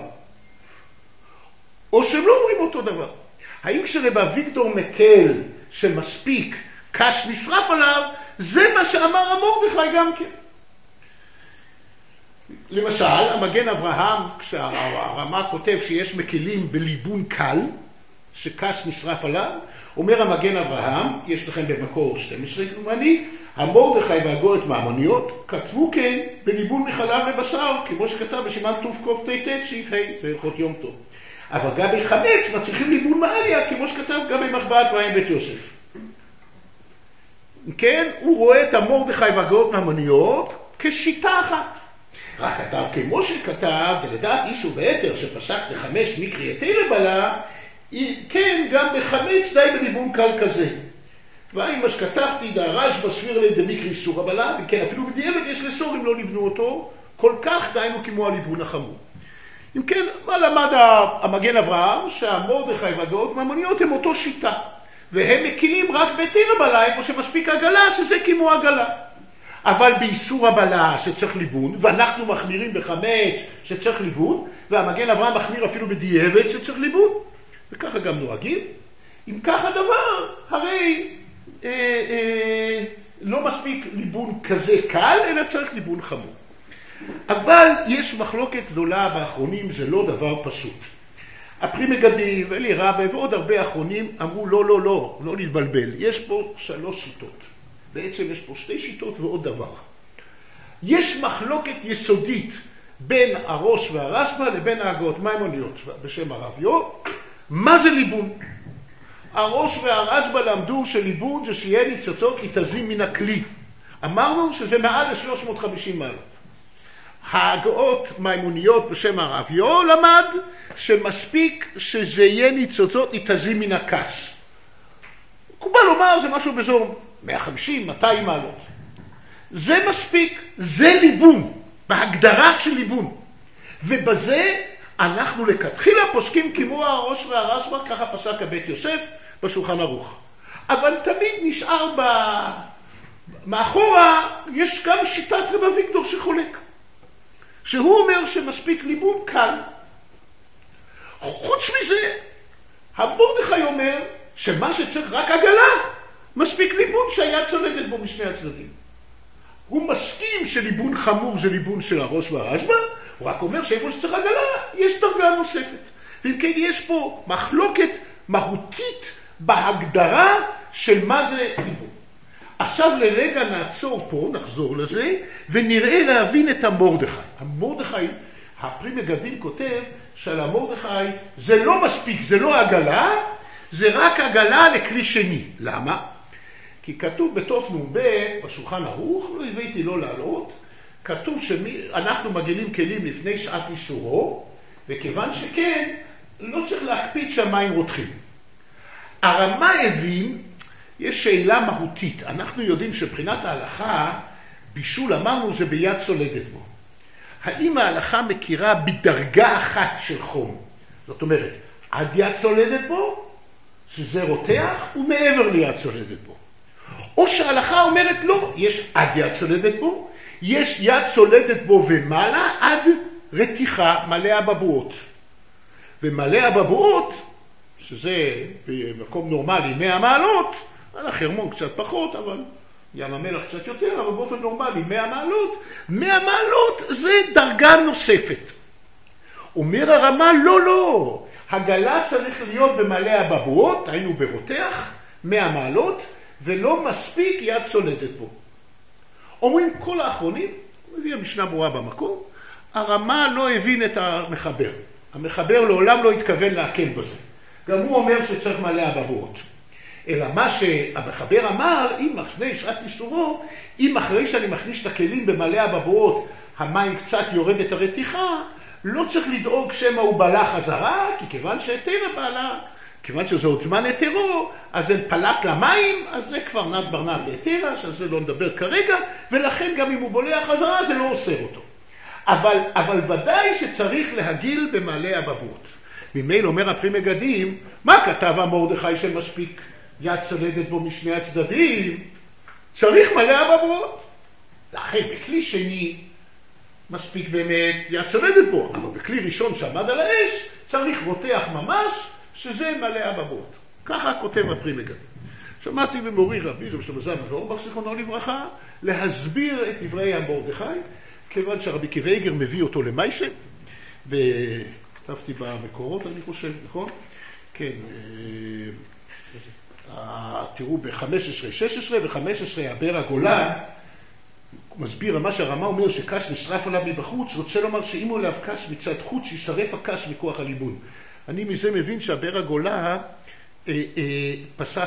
או שהם לא אומרים אותו דבר? האם כשרב אביגדור מקל שמספיק קש נשרף עליו, זה מה שאמר המרדכי גם כן? למשל, המגן אברהם, כשהרמה כותב שיש מקלים בליבון קל, שקש נשרף עליו, אומר המגן אברהם, יש לכם במקור 12 כלומני, המרדכי והגורת מהמוניות כתבו כן בליבון מחלב ובשר, כמו שכתב בסימן תקט"ט סעיף ה' בהלכות יום טוב. אבל גם בחמץ מצריכים ליבון מעליה, כמו שכתב גם במחברת ואין בית יוסף. כן, הוא רואה את המרדכי והגורת מהמוניות כשיטה אחת. רק כתב כמו שכתב, ולדעת איש וביתר שפסק בחמש מקרי היטל לבעלה, כן, גם בחמץ די בליבון קל כזה. ואם מה שכתבתי דהרש בסביר לדמיקרי איסור הבעלה, וכן אפילו בדיעבד יש לאסור אם לא לבנו אותו, כל כך דיינו כמו הליבון החמור. אם כן, מה למד המגן אברהם? שהמרדכי והגורת מהמוניות הם אותו שיטה, והם מקילים רק בהיטל הבעלה, איפה שמספיק עגלה, שזה כמו עגלה. אבל באיסור הבעלה שצריך ליבון, ואנחנו מחמירים בחמץ שצריך ליבון, והמגן אברהם מחמיר אפילו בדיעבד שצריך ליבון, וככה גם נוהגים. אם ככה דבר, הרי לא מספיק ליבון כזה קל, אלא צריך ליבון חמור. אבל יש מחלוקת גדולה באחרונים, זה לא דבר פשוט. הפרי מגדים ואלי רבי ועוד הרבה אחרונים אמרו לא להתבלבל, יש פה 3 שיטות. בעצם יש פה 2 שיטות ועוד דבר. יש מחלוקת יסודית בין הראש והרשב"א לבין ההגות מימוניות בשם הרב יו. מה זה ליבון? הראש והרשב"א למדו שליבון זה שיהיה ניצוצות ניתזים מן הכלי. אמרנו שזה מעל ל-350 מעלות. ההגות מימוניות בשם הרב יו למד שמספיק שזה יהיה ניצוצות ניתזים מן הקש. מקובל לומר זה משהו באזור 150, 200 מעלות. זה מספיק, זה ליבון, בהגדרה של ליבון. ובזה אנחנו לכתחילה פוסקים כמו הראש והרשב"א, ככה פסק הבית יוסף בשולחן ערוך. אבל תמיד נשאר מאחורה, יש גם שיטת רב אביגדור שחולק. שהוא אומר שמספיק ליבון קל. חוץ מזה, המרדכי אומר שמה שצריך רק עגלה, מספיק ליבון שהיד צולדת בו משני הצדדים. הוא מסכים שליבון חמור זה ליבון של הראש והרשב"א, הוא רק אומר שאיפה שצריך עגלה, יש דרגה נוספת. ואם כן, יש פה מחלוקת מהותית בהגדרה של מה זה ליבון. עכשיו לרגע נעצור פה, נחזור לזה, ונראה להבין את המרדכי. המרדכי, הפרי מגדים כותב שעל המרדכי זה לא מספיק, זה לא עגלה, זה רק עגלה לכלי שני. למה? כי כתוב בתוף נ"ב בשולחן ערוך, לא הבאתי לא לעלות, כתוב שאנחנו מגלים כלים לפני שעת איסורו, וכיוון שכן, לא צריך להקפיד שהמים רותחים. הרמה הבין, יש שאלה מהותית. אנחנו יודעים שבחינת ההלכה, בישול אמרנו זה ביד צולדת בו. האם ההלכה מכירה בדרגה אחת של חום? זאת אומרת, עד יד צולדת בו, שזה רותח, ומעבר ליד צולדת בו. או שההלכה אומרת לא, יש עד יד צולדת בו, יש יד צולדת בו ומעלה עד רתיחה מלא הבבואות. ומלא הבבואות, שזה במקום נורמלי 100 מעלות, על החרמון קצת פחות, אבל ים המלח קצת יותר, אבל באופן נורמלי 100 מעלות, 100 מעלות זה דרגה נוספת. אומר הרמה, לא, הגלה צריך להיות במלא הבבואות, היינו ברותח, 100 מעלות, ולא מספיק יד צולדת בו. אומרים כל האחרונים, מביא המשנה ברורה במקום, הרמה לא הבין את המחבר. המחבר לעולם לא התכוון להקל בזה. גם הוא אומר שצריך מלא הבבואות. אלא מה שהמחבר אמר, אם אחרי שעת איסורו, אם אחרי שאני מכניס את הכלים במלא הבבואות, המים קצת יורד את הרתיחה, לא צריך לדאוג שמה הוא בלה חזרה, כי כיוון שהיתר הבעלה, כיוון שזה עוד זמן היתרו, אז זה פלט למים, אז זה כבר נת ברנט היתרה, שעל זה לא נדבר כרגע, ולכן גם אם הוא בולע חזרה, זה לא אוסר אותו. אבל ודאי שצריך להגיל במלא הבבואות. ממילא אומר הפרי מגדים, מה כתב המרדכי שמספיק יד צולדת בו משני הצדדים? צריך מלא הבבואות. לכן בכלי שני מספיק באמת יד צולדת בו, אבל בכלי ראשון שעמד על האש צריך רותח ממש, שזה מלא הבבואות. ככה כותב הפרי מגדים. שמעתי במורי רבי רב שלמה זלמן ואורבך זיכרונו לברכה להסביר את דברי המרדכי, כיוון שהרבי קיוויגר מביא אותו למיישה, וכתבתי במקורות אני חושב, נכון? כן, תראו ב-15-16 ו-15 הבר הגולן מסביר מה שהרמה אומר שקש נשרף עליו מבחוץ, רוצה לומר שאם הוא עליו קש מצד חוץ שישרף הקש מכוח הליבון. אני מזה מבין שהבר הגולה פסק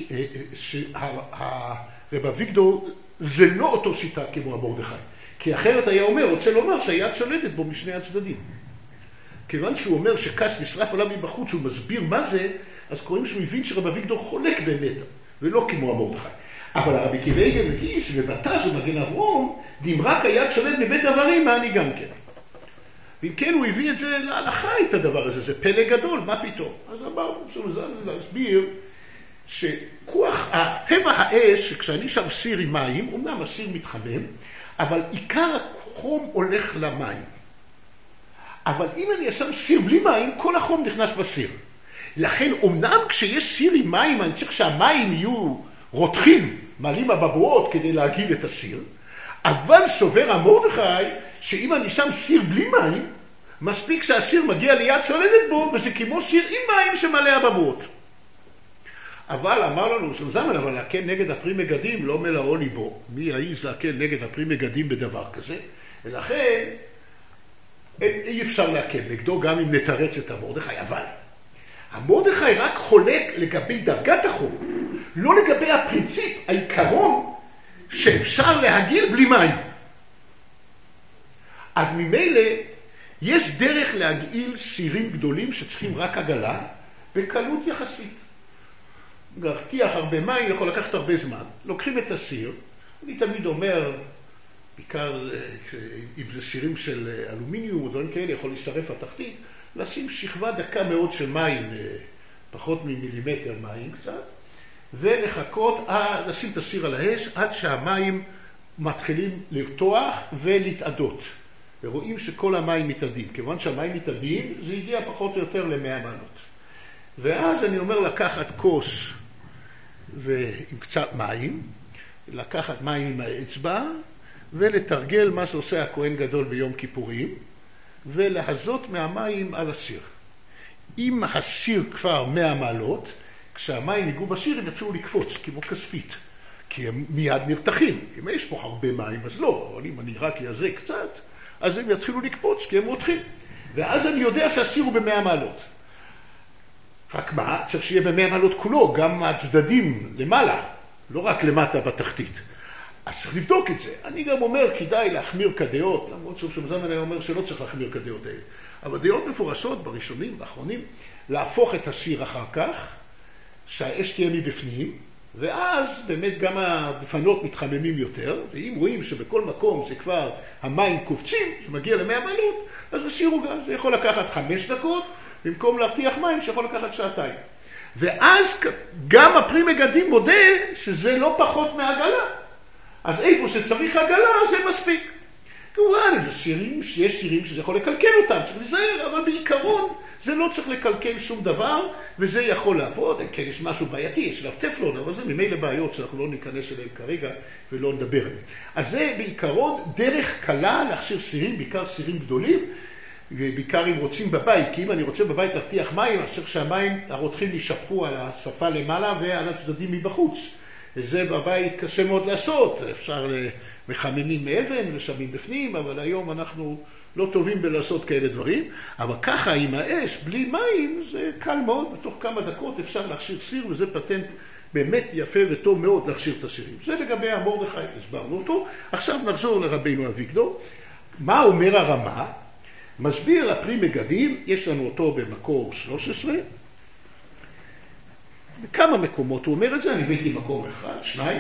שהרב אביגדור זה לא אותו שיטה כמו המרדכי, כי אחרת היה אומר, רוצה לומר שהיד שולטת בו משני הצדדים. כיוון שהוא אומר שקש נשרף עליו מבחוץ, שהוא מסביר מה זה, אז קוראים שהוא הבין שרב אביגדור חולק באמת, ולא כמו המרדכי. אבל הרבי קיוויגר מגיש, ובתז ומגן אברום, דמרק היד שולט מבית דברים, מה אני גם כן. ואם כן הוא הביא את זה להלכה את הדבר הזה, זה פלא גדול, מה פתאום? אז אמרנו, להסביר שכוח, טבע האש, שכשאני שם סיר עם מים, אמנם הסיר מתחמם, אבל עיקר החום הולך למים. אבל אם אני שם סיר בלי מים, כל החום נכנס בסיר. לכן, אמנם כשיש סיר עם מים, אני צריך שהמים יהיו רותחים, מעלים הבבואות כדי להגיל את הסיר, אבל סובר המרדכי שאם אני שם סיר בלי מים, מספיק שהסיר מגיע ליד שולדת בו, וזה כמו סיר עם מים שמלא הבבואות. אבל אמר לנו זמן, אבל להקל נגד הפרי מגדים לא מלאו ליבו. מי העיז להקל נגד הפרי מגדים בדבר כזה? ולכן אי אפשר להקל נגדו גם אם נתרץ את המרדכי. אבל המרדכי רק חולק לגבי דרגת החום, לא לגבי הפרינציפ, העיקרון שאפשר להגיל בלי מים. אז ממילא יש דרך להגעיל סירים גדולים שצריכים רק עגלה בקלות יחסית. להרתיח הרבה מים יכול לקחת הרבה זמן. לוקחים את הסיר, אני תמיד אומר, בעיקר אם זה סירים של אלומיניום או דברים כאלה, יכול להישרף התחתית, לשים שכבה דקה מאוד של מים, פחות ממילימטר מים קצת, ולחכות, לשים את הסיר על האש עד שהמים מתחילים לרתוח ולהתאדות. ורואים שכל המים מתאדים. כיוון שהמים מתאדים, זה הגיע פחות או יותר ל100 מעלות. ואז אני אומר לקחת כוס ועם קצת מים, לקחת מים עם האצבע, ולתרגל מה שעושה הכהן גדול ביום כיפורים, ולהזות מהמים על הסיר. אם הסיר כבר 100 מעלות, כשהמים ייגעו בסיר הם יתחילו לקפוץ כמו כספית, כי הם מיד נרתחים. אם יש פה הרבה מים אז לא, אבל אם אני רק יזה קצת, אז הם יתחילו לקפוץ כי הם רותחים. ואז אני יודע שהסיר הוא ב100 מעלות. רק מה? צריך שיהיה ב100 מעלות כולו, גם הצדדים למעלה, לא רק למטה בתחתית. אז צריך לבדוק את זה. אני גם אומר, כדאי להחמיר כדעות, למרות שזמן היה אומר שלא צריך להחמיר כדעות האלה. אבל דעות מפורשות בראשונים, באחרונים, להפוך את הסיר אחר כך, שהאש תהיה מבפנים, ואז באמת גם הדפנות מתחממים יותר, ואם רואים שבכל מקום זה כבר המים קופצים, שמגיע ל100 מעלות, אז השאירו גם, זה יכול לקחת 5 דקות, במקום להרתיח מים שיכול לקחת 2 שעות. ואז גם הפרי מגדים מודה שזה לא פחות מעגלה. אז איפה שצריך עגלה זה מספיק. כמובן, יש שירים שזה יכול לקלקל אותם, צריך להיזהר, אבל בעיקרון זה לא צריך לקלקל שום דבר, וזה יכול לעבוד. כן, יש משהו בעייתי, יש עליו טפלון, אבל זה ממילא בעיות שאנחנו לא ניכנס אליהם כרגע ולא נדבר עליהם. אז זה בעיקרון דרך קלה להכשיר סירים, בעיקר סירים גדולים, ובעיקר אם רוצים בבית, כי אם אני רוצה בבית להרתיח מים, אני חושב שהמים הרותחים יישפכו על השפה למעלה ועל הצדדים מבחוץ. וזה בבית קשה מאוד לעשות, אפשר מחממים מאבן, לשמים בפנים, אבל היום אנחנו לא טובים בלעשות כאלה דברים. אבל ככה עם האש, בלי מים, זה קל מאוד, בתוך כמה דקות אפשר להכשיר סיר, וזה פטנט באמת יפה וטוב מאוד להכשיר את הסירים. זה לגבי המרדכי, הסברנו אותו. עכשיו נחזור לרבינו אביגדור. מה אומר הרמה? מסביר הפרי מגדים, יש לנו אותו במקור 13, בכמה מקומות הוא אומר את זה, אני הבאתי מקום 1, 2,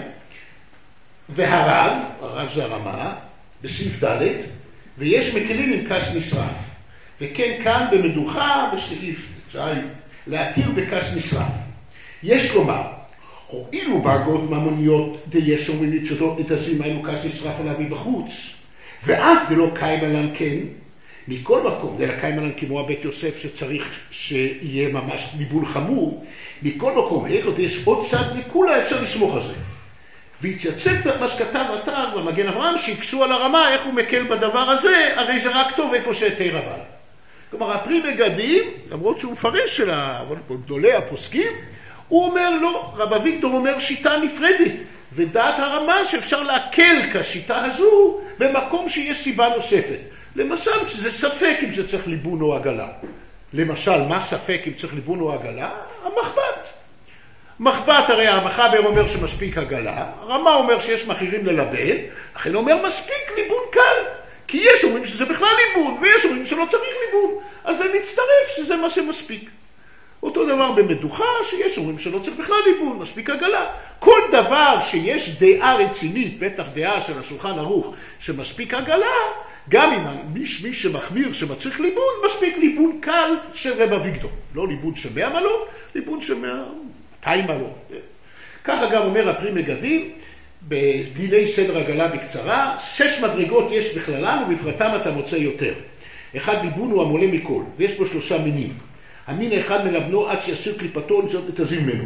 והרב, הרב זה הרמה, בסעיף ד', ויש מקלים עם קש נשרף, וכן כאן במדוחה בסעיף 2, להתיר בקש נשרף. יש לומר, הואילו בהגות ממוניות דיש אומרים לצדות נתזים היינו קש נשרף עליו מבחוץ, ואף ולא קיים עליהם כן, מכל מקום, זה לקיים עליהם כמו הבית יוסף שצריך שיהיה ממש ניבול חמור, מכל מקום, עוד יש עוד צד מכולה, אפשר לשמוך על זה. והתייצב מה שכתב אתר במגן אברהם, שיקשו על הרמה איך הוא מקל בדבר הזה, הרי זה רק טוב איפה שהתיר רבה. כלומר, הפרי מגדים, למרות שהוא מפרש של גדולי הפוסקים, הוא אומר לא, רב אביגדור אומר שיטה נפרדת, ודעת הרמה שאפשר להקל כשיטה הזו במקום שיש סיבה נוספת. למשל, כשזה ספק אם זה צריך ליבון או עגלה. למשל, מה ספק אם צריך ליבון או עגלה? המחבת. מחבת, הרי המחבר אומר שמשפיק עגלה, הרמה אומר שיש מחירים ללבן, לכן אומר מספיק ליבון קל. כי יש אומרים שזה בכלל ליבון, ויש אומרים שלא צריך ליבון. אז זה מצטרף שזה מה שמספיק. אותו דבר במדוחה, שיש אומרים שלא צריך בכלל ליבון, מספיק עגלה. כל דבר שיש דעה רצינית, בטח דעה של השולחן ערוך, שמספיק עגלה, גם אם מי שמחמיר שמצריך ליבון, מספיק ליבון קל של רב אביגדור. לא ליבון של 100 מעלות, ליבון של 200 מעלות. ככה גם אומר הפרי מגדים, בדיני סדר עגלה בקצרה, 6 מדרגות יש בכללן, ובפרטם אתה מוצא יותר. אחד ליבון הוא המולה מכל, ויש פה 3 מינים. המין האחד מלבנו עד שיסיר קליפתו, ניצולות נתזים ממנו.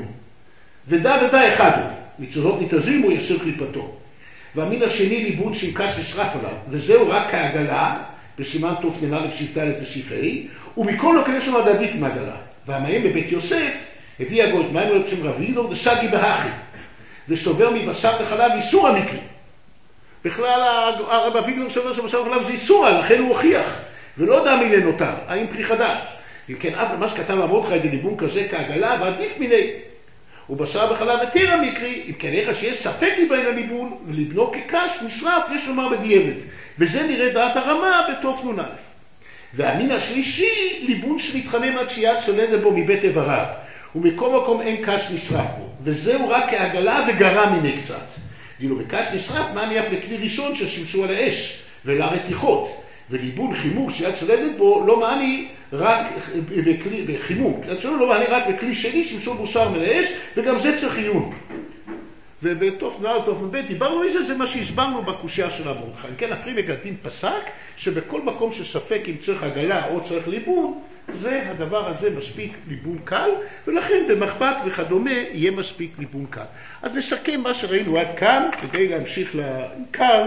ודע אחד הוא, ניצולות נתזים הוא יסיר קליפתו. והמין השני ליבון שיקש נשרף עליו, וזהו רק כעגלה, בסימן תופננה לפשיטה לתסיפי, ומכל לא כנס לנו עדיף מהעגלה. והמהם בבית יוסף, הביא הגות מים ולא שם רבינו, וסגי בהכי, וסובר מבשר וחלב איסור המקרי. בכלל הרב אביגדור סובר שבשר וחלב זה איסור, לכן הוא הוכיח, ולא יודע מי לנותר, האם פרי חדש. אם כן, אף מה שכתב המרדכי בליבון כזה כעגלה, ועדיף מיני. ובשר וחלב התיר המקרי, אם כן איך שיש ספק בין הליבון, ולבנו כקש נשרף, יש לומר בדיעבד. וזה נראה דעת הרמה בתוף נ"א. והמין השלישי, ליבון שמתחמם עד שיד צולדת בו מבית איבריו, ומכל מקום אין קש נשרף בו, וזהו רק כעגלה וגרע מיני קצת. דילו בקש נשרף, מה נהיה לכלי ראשון ששימשו על האש, ולרתיחות, וליבון חימור שיד צולדת בו לא מעני רק בחימום, לא מעני רק בכלי שני שימשו בושר מן האש, וגם זה צריך עיון. ובתוך נ"א תוך נ"ב דיברנו איזה, זה מה שהסברנו בקושיה של המרדכי. כן, הפרי מגדים פסק שבכל מקום שספק אם צריך עגלה או צריך ליבון, זה הדבר הזה מספיק ליבון קל, ולכן במחבת וכדומה יהיה מספיק ליבון קל. אז נסכם מה שראינו עד כאן, כדי להמשיך לעיקר,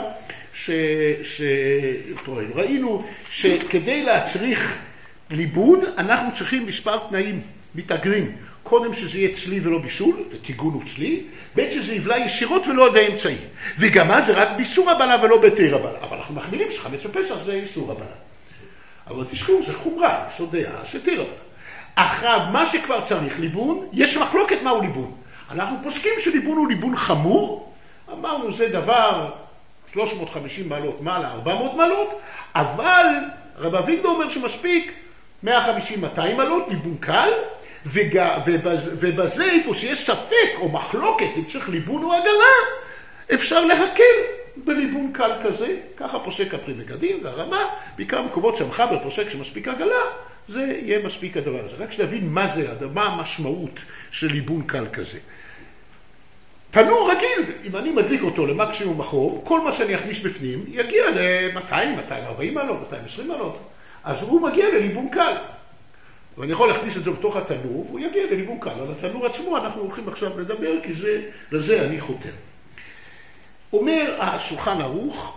ראינו שכדי להצריך ליבון אנחנו צריכים מספר תנאים מתאגרים. קודם שזה יהיה צלי ולא בישול, תיגון וצלי, ב' שזה יבלע ישירות ולא עד האמצעי. וגם אז זה רק באיסור הבלה ולא בתיר הבלה. אבל אנחנו מחמירים שחמץ ופסח זה איסור הבלה. אבל תשכחו, זה חומרה, יש עוד דעה שתיר הבלה. אחריו, מה שכבר צריך ליבון, יש מחלוקת מהו ליבון. אנחנו פוסקים שליבון הוא ליבון חמור, אמרנו זה דבר 350 מעלות מעלה, 400 מעלות, אבל רב אביגדור אומר שמספיק 150-200 מעלות, ליבון קל, ובזה איפה שיש ספק או מחלוקת אם צריך ליבון או עגלה, אפשר להקל בליבון קל כזה. ככה פוסק הפרי מגדים והרמה, בעיקר מקומות שהמחבר פוסק שמספיק עגלה, זה יהיה מספיק הדבר הזה. רק שתבין מה זה, מה המשמעות של ליבון קל כזה. תנור רגיל, אם אני מדליק אותו למקסימום החום, כל מה שאני אכניס בפנים יגיע ל-200, 240 מעלות, 220 מעלות. אז הוא מגיע לליבון קל. ואני יכול להכניס את זה בתוך התנור, והוא יגיע לליבון קל. על התנור עצמו אנחנו הולכים עכשיו לדבר, כי לזה אני חותר. אומר השולחן ערוך,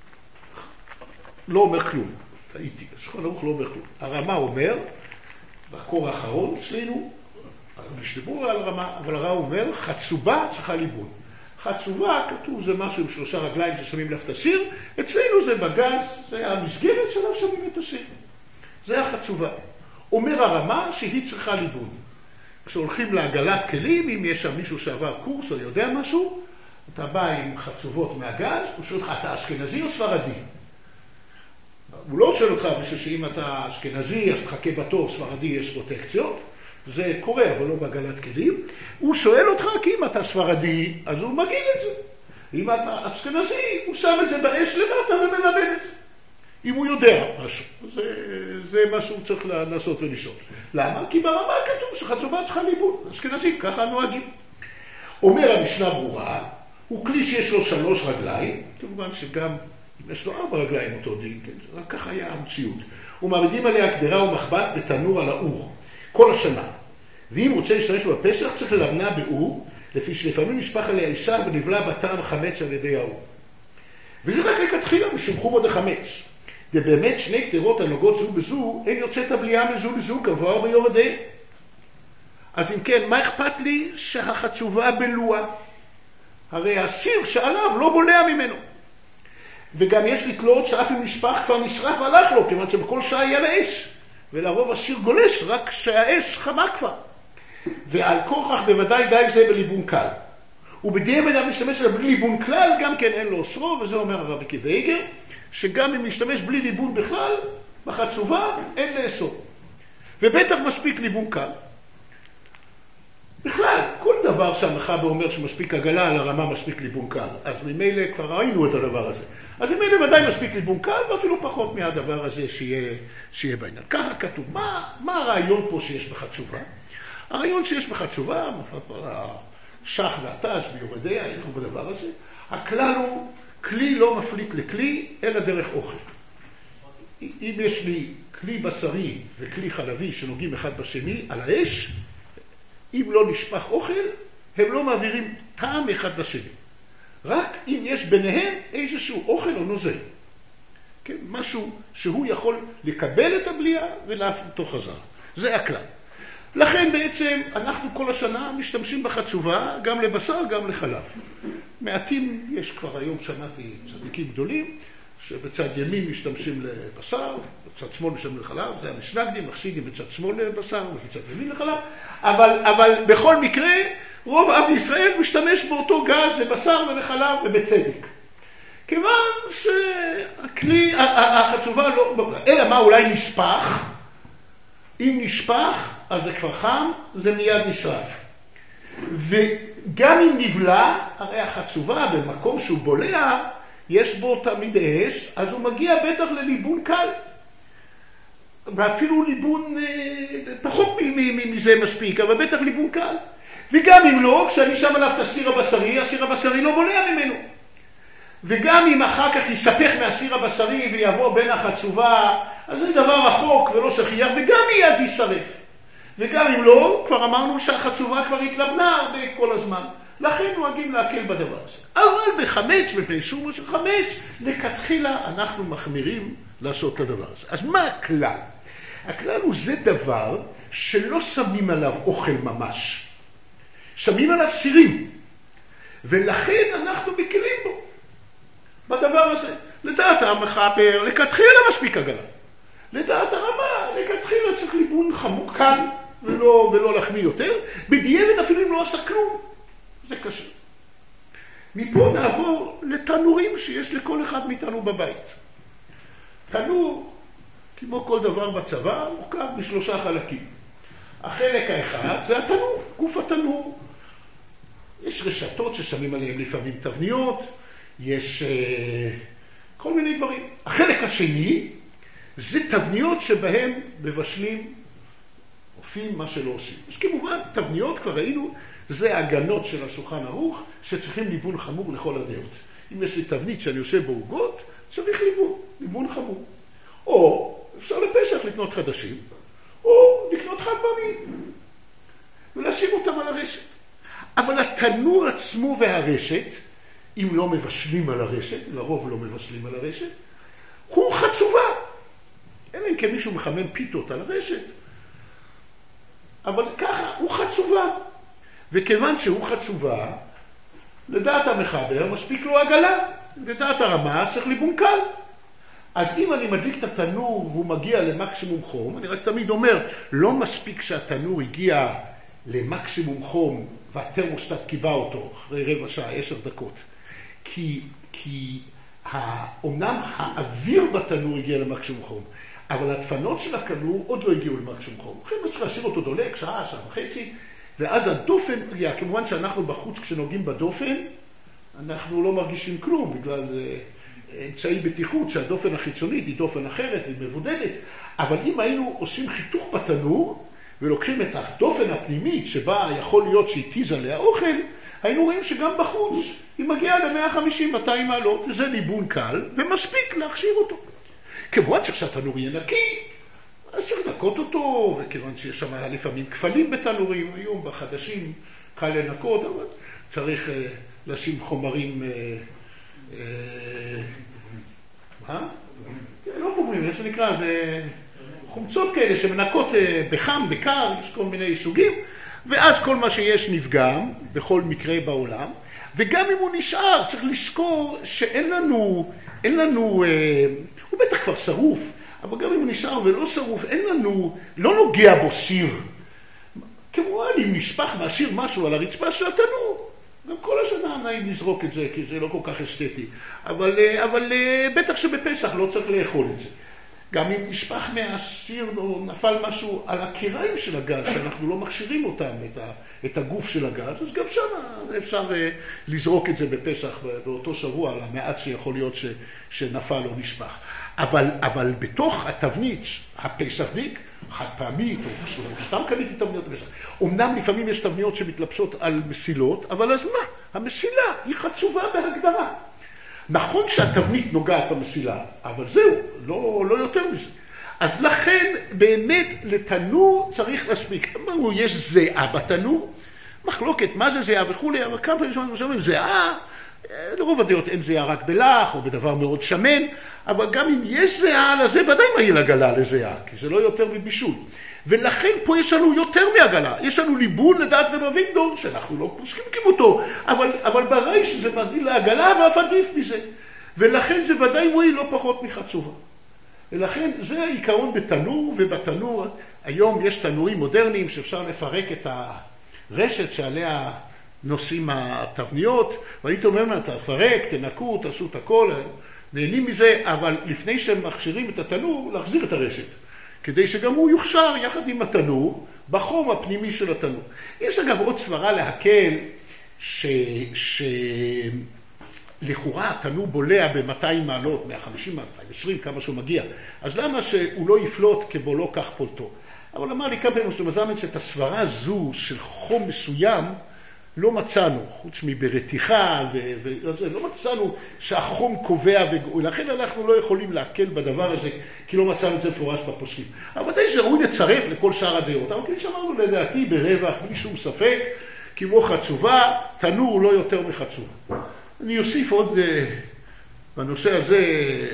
לא אומר כלום. טעיתי, השולחן ערוך לא אומר כלום. הרמה אומר, בקור האחרון אצלנו, נשתבור על הרמה, אבל הרמה אומר, חצובה צריכה ליבון. חצובה, כתוב, זה משהו עם 3 רגליים ששמים לך את הסיר, אצלנו זה בגז, זה המסגרת שלו שמים את הסיר. זה החצובה. אומר הרמה שהיא צריכה ליבון. כשהולכים לעגלת כלים, אם יש שם מישהו שעבר קורס או יודע משהו, אתה בא עם חצובות מהגז, הוא שואל לך, אתה אשכנזי או ספרדי? הוא לא שואל אותך בשביל שאם אתה אשכנזי, אז תחכה בתור, ספרדי יש פרוטקציות. זה קורה, אבל לא בעגלת כלים. הוא שואל אותך, כי אם אתה ספרדי, אז הוא מגיל את זה. אם אתה אשכנזי, הוא שם את זה באש למטה ומלמד את זה. אם הוא יודע משהו. זה מה שהוא צריך לעשות ולשאול. למה? כי ברמה כתוב שחצובה צריכה ליבון. אשכנזים, ככה נוהגים. אומר המשנה ברורה, הוא כלי שיש לו 3 רגליים, כמובן שגם אם יש לו 4 רגליים אותו דין, כן? רק ככה היה המציאות. ומעמידים עליה קדרה ומחבת בתנור על האור, כל השנה. ואם רוצה להשתמש בפסח, צריך ללבנה באור, לפי שלפעמים נשפך עליה אישה ונבלה בטעם חמץ על ידי האור. וזה רק לכתחילה משום חומות החמץ. ובאמת 2 קדרות הנוגעות זו בזו, אין יוצאת הבליעה מזו לזו כבואר ביורדי. אז אם כן, מה אכפת לי שהחצובה בלוע? הרי הסיר שעליו לא בולע ממנו. וגם יש לקלוט שאף אם נשפך כבר נשרף והלך לו, כיוון שבכל שעה היה לאש. ולרוב הסיר גולש רק שהאש חמה כבר. ועל כוכך בוודאי די זה בליבון קל. ובדיעבד המשתמש בלי ליבון כלל, גם כן אין לו אוסרו, וזה אומר הרב עקיבא איגר, שגם אם משתמש בלי ליבון בכלל, בחצובה אין לאסור. ובטח מספיק ליבון קל. בכלל, כל דבר שהמחבר אומר שמספיק עגלה, על הרמה מספיק ליבון קל. אז ממילא כבר ראינו את הדבר הזה. אז ממילא ודאי מספיק ליבון קל, ואפילו פחות מהדבר הזה שיהיה בעניין. ככה כתוב. מה הרעיון פה שיש בחצובה? הרעיון שיש בחצובה, השח והתש ביורדיה, איך הוא בדבר הזה? הכלל הוא, כלי לא מפליט לכלי, אלא דרך אוכל. אם יש לי כלי בשרי וכלי חלבי שנוגעים אחד בשני על האש, אם לא נשפך אוכל, הם לא מעבירים טעם אחד לשני. רק אם יש ביניהם איזשהו אוכל או נוזל. כן? משהו שהוא יכול לקבל את הבליעה ולהפוך אותו חזרה. זה הכלל. לכן בעצם אנחנו כל השנה משתמשים בחצובה גם לבשר, גם לחלב. מעטים יש כבר היום, שמעתי צדיקים גדולים, שבצד ימין משתמשים לבשר, בצד שמאל משתמשים לחלב, זה המשנגדים, מחסידים בצד שמאל לבשר ובצד ימין לחלב, אבל בכל מקרה רוב עם ישראל משתמש באותו גז לבשר ולחלב ובצדק. כיוון שהכלי, החצובה לא, אלא מה אולי נשפך, אם נשפך אז זה כבר חם, זה מיד נשרף. וגם אם נבלע, הרי החצובה במקום שהוא בולע, יש בו תמיד אש, אז הוא מגיע בטח לליבון קל. ואפילו ליבון פחות מזה מספיק, אבל בטח ליבון קל. וגם אם לא, כשאני שם עליו את הסיר הבשרי, הסיר הבשרי לא בולע ממנו. וגם אם אחר כך יספך מהסיר הבשרי ויבוא בין החצובה, אז זה דבר רחוק ולא שכיח, וגם מיד יישרף. וגם אם לא, כבר אמרנו שהחצובה כבר התלבנה הרבה כל הזמן. לכן נוהגים להקל בדבר הזה. אבל בחמץ, בפני שומו של חמץ, לכתחילה אנחנו מחמירים לעשות את הדבר הזה. אז מה הכלל? הכלל הוא זה דבר שלא שמים עליו אוכל ממש. שמים עליו סירים. ולכן אנחנו מקלים בו. בדבר הזה. לדעת המחבר, לכתחילה מספיק עגלה. לדעת הרמה, לכתחילה צריך ליבון חמור קל, ולא להחמיא יותר. בדיעבד אפילו אם לא עשה כלום. זה קשה. מפה נעבור לתנורים שיש לכל אחד מאיתנו בבית. תנור, כמו כל דבר בצבא, מורכב מ3 חלקים. החלק האחד זה התנור, גוף התנור. יש רשתות ששמים עליהם לפעמים תבניות, יש כל מיני דברים. החלק השני זה תבניות שבהם מבשלים, עופים מה שלא עושים. אז כמובן, תבניות כבר ראינו, זה הגנות של השולחן ערוך שצריכים ליבון חמור לכל הדעות. אם יש לי תבנית שאני יושב בעוגות, צריך ליבון חמור. או אפשר לפסח לקנות חדשים, או לקנות חד פעמים, ולשים אותם על הרשת. אבל התנור עצמו והרשת, אם לא מבשלים על הרשת, לרוב לא מבשלים על הרשת, הוא חצובה. אלא אם כן מישהו מחמם פיתות על הרשת, אבל ככה הוא חצובה. וכיוון שהוא חצובה, לדעת המחבר מספיק לו עגלה, לדעת הרמה צריך ליבון קל. אז אם אני מדליק את התנור והוא מגיע למקסימום חום, אני רק תמיד אומר, לא מספיק שהתנור הגיע למקסימום חום והתרמוסטט קיבע אותו אחרי רבע שעה, 10 דקות. כי אומנם האוויר בתנור הגיע למקסימום חום, אבל הדפנות של התנור עוד לא הגיעו למקסימום חום. לכן צריך להשאיר אותו דולק שעה, שעה וחצי, ואז הדופן, כמובן שאנחנו בחוץ כשנוגעים בדופן, אנחנו לא מרגישים כלום, בגלל אמצעי בטיחות שהדופן החיצונית היא דופן אחרת, היא מבודדת. אבל אם היינו עושים חיתוך בתנור, ולוקחים את הדופן הפנימית שבה יכול להיות שהיא תיזה עליה אוכל, היינו רואים שגם בחוץ היא מגיעה ל-150-200 מעלות, זה ליבון קל, ומספיק להכשיר אותו. כמובן שכשהתנור יהיה נקי, אז צריך לנקות אותו, וכיוון שיש שם לפעמים כפלים בתנורים, היום בחדשים קל לנקות, אבל צריך לשים חומרים, לא חומרים, זה שנקרא, זה חומצות כאלה שמנקות בחם, בקר, יש כל מיני סוגים, ואז כל מה שיש נפגם, בכל מקרה בעולם, וגם אם הוא נשאר, צריך לזכור שאין לנו, הוא בטח כבר שרוף, אבל גם אם הוא נשאר ולא שרוף, אין לנו, לא נוגע בו סיר. כמובן, אם נשפך מהסיר משהו על הרצפה של התנור, גם כל השנה נעים לזרוק את זה, כי זה לא כל כך אסתטי. אבל בטח שבפסח לא צריך לאכול את זה. גם אם נשפך מהסיר או נפל משהו על הקיריים של הגז, שאנחנו לא מכשירים אותם, את הגוף של הגז, אז גם שם אפשר לזרוק את זה בפסח באותו שבוע, על המעט שיכול להיות שנפל או נשפך. אבל בתוך התבנית, הפסחניק, חד פעמית, או סתם קניתי תבניות בפסח. אמנם לפעמים יש תבניות שמתלבשות על מסילות, אבל אז מה? המסילה היא חצובה בהגדרה. נכון שהתבנית נוגעת במסילה, אבל זהו, לא יותר מזה. אז לכן באמת לתנור צריך להספיק. אמרנו, יש זהה בתנור, מחלוקת, מה זה זהה וכולי, אבל כמה פעמים שאומרים זהה, לרוב הדעות אין זהה רק בלח או בדבר מאוד שמן, אבל גם אם יש זהה לזה, ודאי מהיר עגלה לזהה, כי זה לא יותר מבישול. ולכן פה יש לנו יותר מעגלה, יש לנו ליבון לדעת רב אביגדור, שאנחנו לא פוסקים כמותו, אבל ברייש זה מזיל לעגלה ואף עדיף מזה. ולכן זה ודאי מועיל לא פחות מחצובה. ולכן זה העיקרון בתנור, ובתנור היום יש תנורים מודרניים שאפשר לפרק את הרשת שעליה נושאים התבניות, והייתי אומר לה, תפרק, תנקו, תעשו את הכל, נהנים מזה, אבל לפני שהם מכשירים את התנור, להחזיר את הרשת. כדי שגם הוא יוכשר יחד עם התנור, בחום הפנימי של התנור. יש אגב עוד סברה להקל, לכאורה התנור בולע ב-200 מעלות, 150 מעלות, 220, כמה שהוא מגיע. אז למה שהוא לא יפלוט כבולו כך פולטו? אבל אמר לי כמה פעמים שאת הסברה הזו של חום מסוים, לא מצאנו, חוץ מברתיחה, לא מצאנו שהחום קובע, ולכן אנחנו לא יכולים להקל בדבר הזה, כי לא מצאנו את זה מפורש בפוסקים. אבל די שראוי לצרף לכל שאר הדעות, אבל כפי שאמרנו לדעתי ברווח, בלי שום ספק, כמו חצובה, תנור הוא לא יותר מחצובה. אני אוסיף עוד בנושא הזה,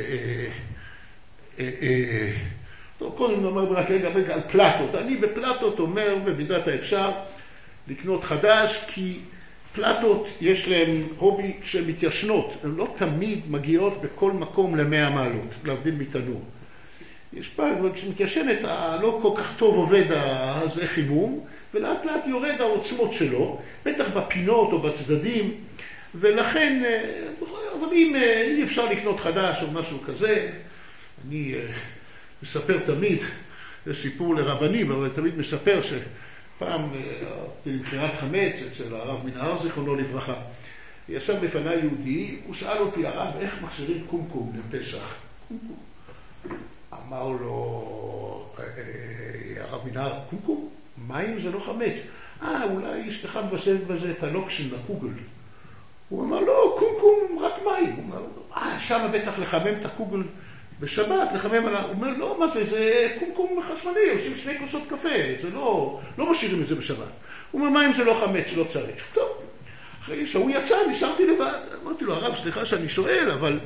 טוב, קודם נאמר רק רגע על פלטות. אני בפלטות אומר במידת האפשר, לקנות חדש, כי פלטות יש להם הובי שמתיישנות, הן לא תמיד מגיעות בכל מקום ל100 מעלות, להבדיל מתנור. יש פעם, כשמתיישנת, לא כל כך טוב עובד הזה חימום, ולאט לאט יורד העוצמות שלו, בטח בפינות או בצדדים, ולכן, אבל אם אי אפשר לקנות חדש או משהו כזה, אני מספר תמיד, זה סיפור לרבנים, אבל תמיד מספר שפעם במכירת חמץ אצל הרב מנהר זיכרונו לברכה, ישב בפני יהודי, הוא שאל אותי, הרב, איך מכשירים קומקום לפסח? קומקום. אמר לו הרב מנהר, קומקום? מים זה לא חמץ. אולי אשתך מבשלת בזה את הלוקשן, הקוגל. הוא אמר, לא, קומקום, רק מים. הוא אמר, שם בטח לחמם את הקוגל בשבת, לחמם עליו. הוא אומר, לא, מה זה קומקום חשמלי, עושים 2 כוסות קפה, זה לא משאירים את זה בשבת. הוא אומר, מים זה לא חמץ, לא צריך. טוב, אחרי שהוא יצא, נשארתי לבד. אמרתי לו, הרב, סליחה שאני שואל, אבל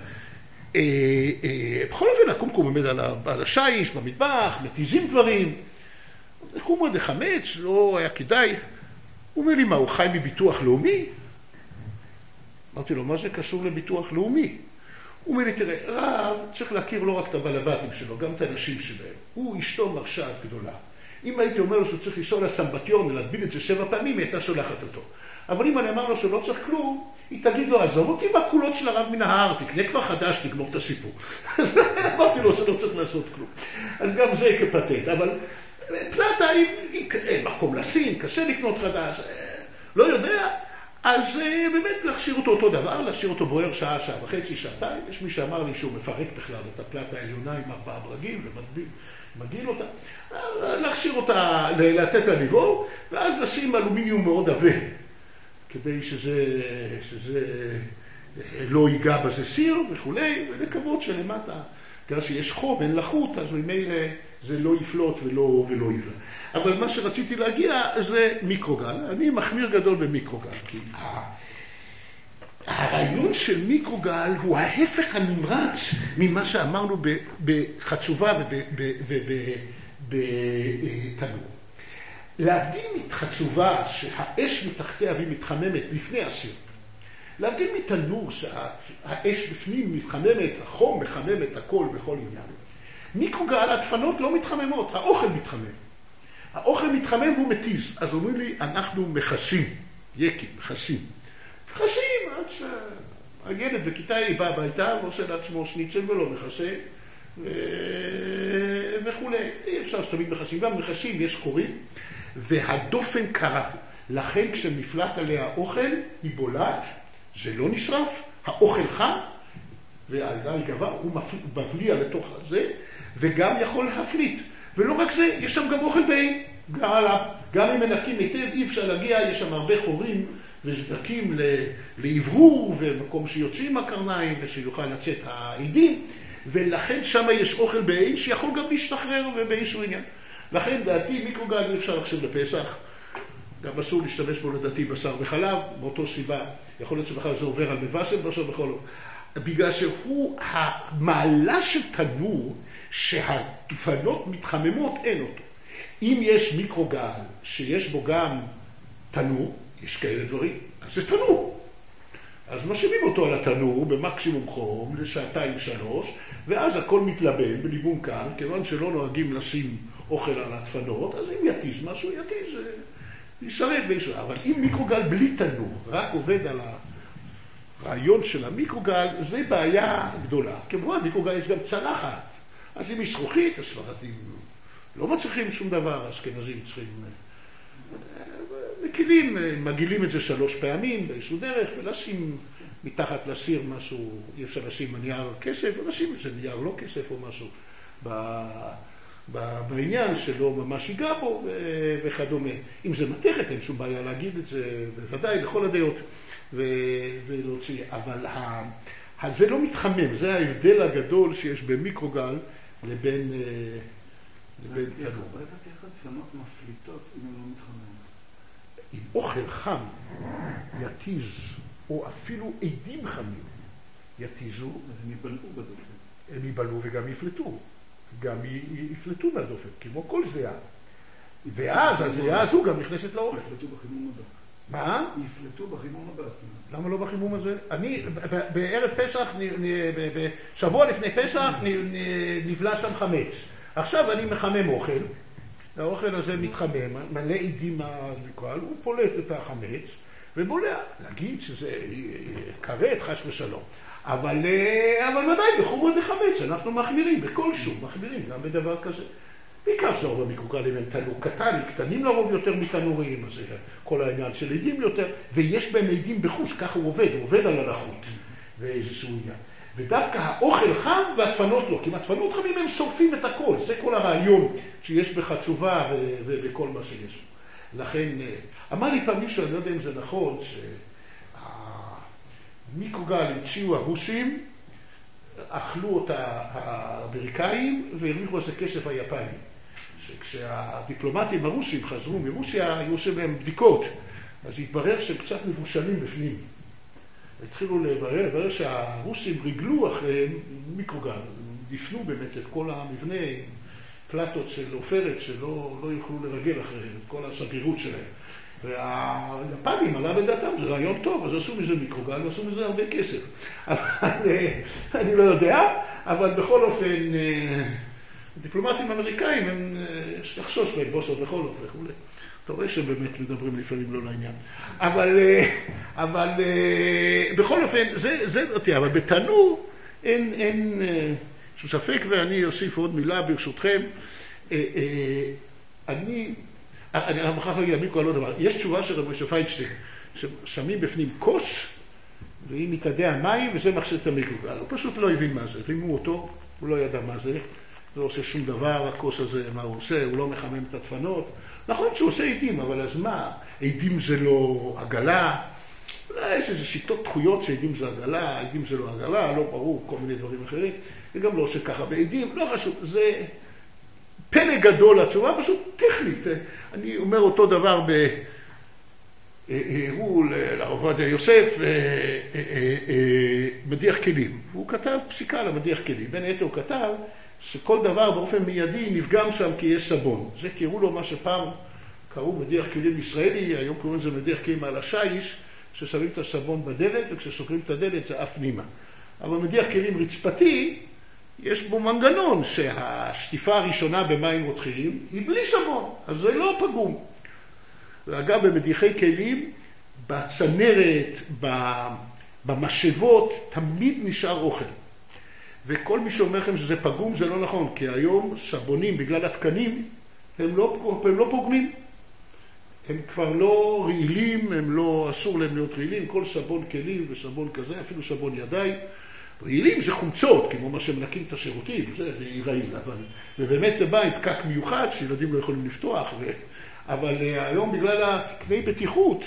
בכל אופן, הקומקום עומד על השיש, במטבח, מתיזים דברים. הוא אומר, חמץ, לא היה כדאי. הוא אומר לי, מה, הוא חי מביטוח לאומי? אמרתי לו, מה זה קשור לביטוח לאומי? הוא אומר לי, תראה, רב צריך להכיר לא רק את הבלבטים שלו, גם את האנשים שלהם. הוא אשתו מרשה גדולה. אם הייתי אומר לו שהוא צריך לנסוע לסמבטיון ולהדביל את זה 7 פעמים, היא הייתה שולחת אותו. אבל אם אני אמר לו שלא צריך כלום, היא תגיד לו, עזוב אותי מהקולות של הרב מן ההר, תקנה כבר חדש, תגמור את הסיפור. אמרתי לו שלא צריך לעשות כלום. אז גם זה כפטנט, אבל פלטה, אין מקום לשים, קשה לקנות חדש, לא יודע, אז באמת להכשיר אותו דבר, להכשיר אותו בוער שעה, שעה וחצי, שעתיים. יש מי שאמר לי שהוא מפרק בכלל את הפלטה העליונה עם 4 ברגים ומגיל אותה, להכשיר אותה, לתת לה לבעור, ואז לשים אלומיניום מאוד עבה, כדי שזה לא ייגע בזה סיר וכולי, ולקוות שלמטה, בגלל שיש חום, אין לחות, אז ממילא זה לא יפלוט ולא יבלע. אבל מה שרציתי להגיע זה מיקרוגל. אני מחמיר גדול במיקרוגל, כי הרעיון של מיקרוגל הוא ההפך הנמרץ ממה שאמרנו בחצובה ובתנור. להבדיל מחצובה שהאש מתחתיה והיא מתחממת לפני הסיר, להבדיל מתנור שהאש בפנים מתחממת, החום מחמם את הכל בכל עניין. מיקרוגל, הדפנות לא מתחממות, האוכל מתחמם. האוכל מתחמם והוא מתיז. אז אומרים לי, אנחנו מכסים, יקים, מכסים. מכסים, עד שהילד בכיתה היא באה הביתה ועושה לעצמו שניצל ולא מכסה וכולי. אי אפשר שתמיד מכסים, גם מכסים יש קורים, והדופן קרה. לכן כשנפלט עליה האוכל, היא בולעת, זה לא נשרף, האוכל חם, והעידה היא גבה, הוא מבליע לתוך הזה, וגם יכול להפליט. ולא רק זה, יש שם גם אוכל בעין. גם אם מנקים היטב, אי אפשר להגיע, יש שם הרבה חורים וסדקים לעברור, ומקום שיוצאים הקרניים, ושיוכל לצאת העידים, ולכן שם יש אוכל בעין שיכול גם להשתחרר ובאיזשהו עניין. לכן דעתי מיקרוגל אי אפשר לחשב לפסח, גם אסור להשתמש בו לדעתי בשר וחלב, מאותו סיבה, יכול להיות שבכלל זה עובר על מבשל, בשר בכל לא. בגלל שהוא המעלה של תנור, שהדפנות מתחממות, אין אותו. אם יש מיקרוגל שיש בו גם תנור, יש כאלה דברים, אז זה תנור. אז משאירים אותו על התנור במקסימום חום ל2-3, ואז הכל מתלבן בליבון כאן, כיוון שלא נוהגים לשים אוכל על הדפנות, אז אם יתיז משהו, יתיז, ישרף בישראל. אבל אם מיקרוגל בלי תנור, רק עובד על הרעיון של המיקרוגל, זה בעיה גדולה. כמובן, מיקרוגל יש גם צלחת. אז אם יש זכוכית, הספרדים לא מצריכים שום דבר, האשכנזים צריכים מקילים, מגילים את זה 3 פעמים באיזשהו דרך, ולשים מתחת לסיר משהו, אי אפשר לשים נייר כסף, ולשים את זה נייר לא כסף או משהו בעניין שלא ממש ייגע בו וכדומה. אם זה מתכת, אין שום בעיה להגיד את זה, בוודאי, לכל הדעות, ולהוציא. אבל זה לא מתחמם, זה ההבדל הגדול שיש במיקרוגל לבין תנור. איך הדפנות מפליטות אם הן לא מתחממות? אם אוכל חם יתיז, או אפילו עדים חמים יתיזו, אז הם ייבלעו בדופן. הם ייבלעו וגם יפלטו. גם יפלטו מהדופן, כמו כל זיעה. ואז הזיעה הזו גם נכנסת לאוכל. יפלטו בחימום הבא. מה? יפלטו בחימום הבא. למה לא בחימום הזה? אני בערב פסח, שבוע לפני פסח, נבלע שם חמץ. עכשיו אני מחמם אוכל, האוכל הזה מתחמם, מלא עדים מהזיקל, הוא פולט את החמץ ובולע. להגיד שזה כרת חש ושלום. אבל ודאי, בחומרת החמץ אנחנו מחמירים, בכל שום מחמירים, גם בדבר כזה. בעיקר שרוב המיקרוגלים הם תנור קטן, קטנים לרוב יותר מתנורים, אז זה כל העניין של עדים יותר, ויש בהם עדים בחוש, ככה הוא עובד על הלחות, ואיזשהו עניין. ודווקא האוכל חם והדפנות לא, כי עם הדפנות חמים הם שורפים את הכל, זה כל הרעיון שיש בחצובה ובכל מה שיש. לכן, אמר לי פעם מישהו, אני לא יודע אם זה נכון, שהמיקרוגל המציאו הרוסים, אכלו אותה האמריקאים והרוויחו איזה כסף היפנים. שכשהדיפלומטים הרוסים חזרו מרוסיה, היו עושים להם בדיקות, אז התברר שהם קצת מבושלים בפנים. התחילו לברר שהרוסים ריגלו אחריהם מיקרוגל, דפנו באמת את כל המבנה, פלטות של עופרת שלא יוכלו לרגל אחריהם, את כל השגרירות שלהם. והיפנים עלה בדעתם, זה רעיון טוב, אז עשו מזה מיקרוגל ועשו מזה הרבה כסף. אני לא יודע, אבל בכל אופן, דיפלומטים אמריקאים הם לחשוש בהם, בוסות בכל אופן וכו'. אתה רואה שבאמת מדברים לפעמים לא לעניין. אבל בכל אופן, זה אותי, אבל בתנור אין שום ספק, ואני אוסיף עוד מילה ברשותכם. אני מוכרח להגיד, עמיקו על עוד דבר. יש תשובה של רבי משה פיינשטיין, ששמים בפנים כוס, והיא מתאדה מים, וזה מחסה את המיקרוגל. הוא פשוט לא הבין מה זה. רימו אותו, הוא לא ידע מה זה. לא עושה שום דבר, הכוס הזה, מה הוא עושה, הוא לא מחמם את הדפנות. נכון שהוא עושה עדים, אבל אז מה? עדים זה לא עגלה. יש איזה שיטות דחויות שעדים זה עגלה, עדים זה לא עגלה, לא ברור, כל מיני דברים אחרים. וגם לא עושה ככה בעדים, לא חשוב. זה פלא גדול התשובה, פשוט טכנית. אני אומר אותו דבר הוא לרב עובדיה יוסף, מדיח כלים. הוא כתב פסיקה על המדיח כלים. בין היתר הוא כתב שכל דבר באופן מיידי נפגם שם כי יש סבון. זה קראו לו מה שפעם קראו מדיח כלים ישראלי, היום קוראים לזה מדיח כלים על השיש, ששמים את הסבון בדלת, וכשסוגרים את הדלת זה אף פנימה. אבל מדיח כלים רצפתי, יש בו מנגנון שהשטיפה הראשונה במים רותחים היא בלי סבון, אז זה לא פגום. ואגב, במדיחי כלים, בצנרת, במשאבות, תמיד נשאר אוכל. וכל מי שאומר לכם שזה פגום זה לא נכון, כי היום סבונים בגלל התקנים הם לא פוגמים. הם כבר לא רעילים, הם לא אסור להם להיות רעילים, כל סבון כלים וסבון כזה, אפילו סבון ידיים. רעילים זה חומצות, כמו מה שמנקים את השירותים, זה רעיל, ובאמת זה בא עם פקק מיוחד שילדים לא יכולים לפתוח, אבל היום בגלל התקני בטיחות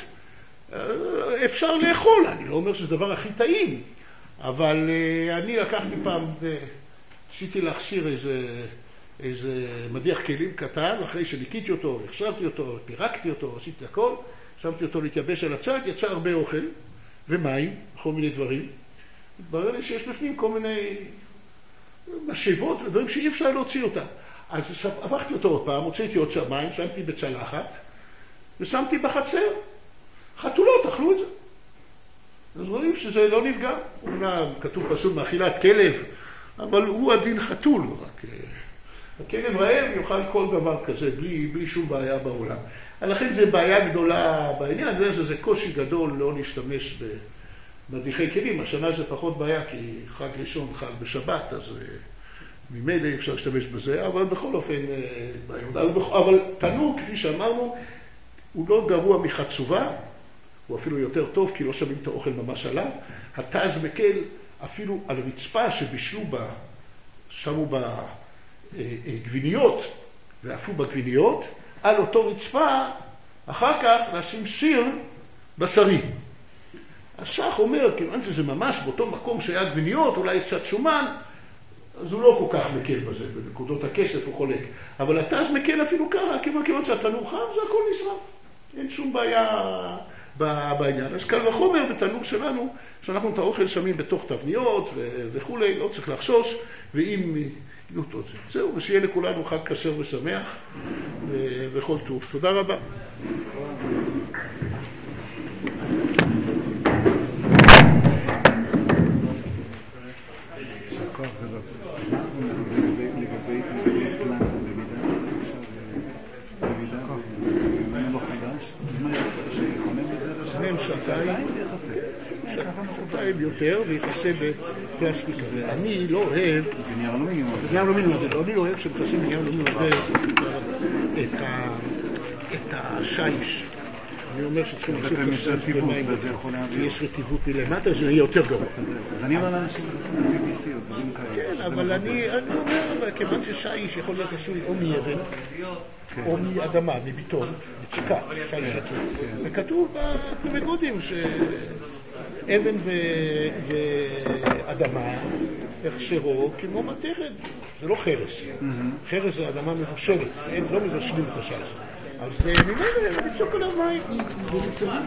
אפשר לאכול, אני לא אומר שזה דבר הכי טעים, אבל אני לקחתי פעם, עשיתי להכשיר איזה מדיח כלים קטן, אחרי שניקיתי אותו, הכשרתי אותו, פירקתי אותו, עשיתי הכל, שמתי אותו להתייבש על הצד, יצא הרבה אוכל ומים, כל מיני דברים. התברר לי שיש בפנים כל מיני משאבות ודברים שאי אפשר להוציא אותם. אז עברתי אותו עוד פעם, הוצאתי עוד מים, שמתי בצלחת ושמתי בחצר. חתולות אכלו את זה. אז רואים שזה לא נפגע. אומנם כתוב פסוק מאכילת כלב, אבל הוא הדין חתול. רק הכלב רעב יאכל כל דבר כזה בלי שום בעיה בעולם. לכן זה בעיה גדולה בעניין, זה קושי גדול לא להשתמש במדיחי כלים. השנה זה פחות בעיה כי חג ראשון חל בשבת, אז ממילא אפשר להשתמש בזה, אבל בכל אופן אבל תנור, כפי שאמרנו, הוא לא גרוע מחצובה, הוא אפילו יותר טוב כי לא שמים את האוכל ממש עליו. התז מקל אפילו על רצפה שבישלו בה, שמו בה גביניות ואפו בגביניות, על אותו רצפה אחר כך לשים סיר בשרי. השח אומר, כיוון שזה ממש באותו מקום שהיה גביניות, אולי קצת שומן, אז הוא לא כל כך מקל בזה, בנקודות הכסף הוא חולק. אבל התז מקל אפילו ככה, כיוון שהתנור חם, זה הכל נשרף. אין שום בעיה בעניין. אז קל וחומר בתנור שלנו, שאנחנו את האוכל שמים בתוך תבניות וכולי, לא צריך לחשוש, ואם ילותו את זה. זהו, ושיהיה לכולנו חג כשר ושמח, וכל טוב. תודה רבה. שעתיים. שנתיים יותר, ויתעשה בפלסטיקה. אני לא אוהב... בנייר אלומיניום. בנייר אלומיניום, אני לא אוהב שמכסים בנייר אלומיניום את השיש. אני אומר שצריכים לעשות את השיש במים, יש רטיבות מלמטה, זה יהיה יותר גרוע. אז אני אומר לאנשים BBC או דברים כאלה. כן, אבל אני אומר, כיוון ששיש יכול להיות עשוי או מאבן, או מאדמה, מביטון, מצ'יקה, שיש עצוב. וכתוב במגודים שאבן ואדמה הכשרו כמו מתכת, זה לא חרס. חרס זה אדמה מבושלת, לא מבשלים את השיש. אז ממנו לצוק עליו מים.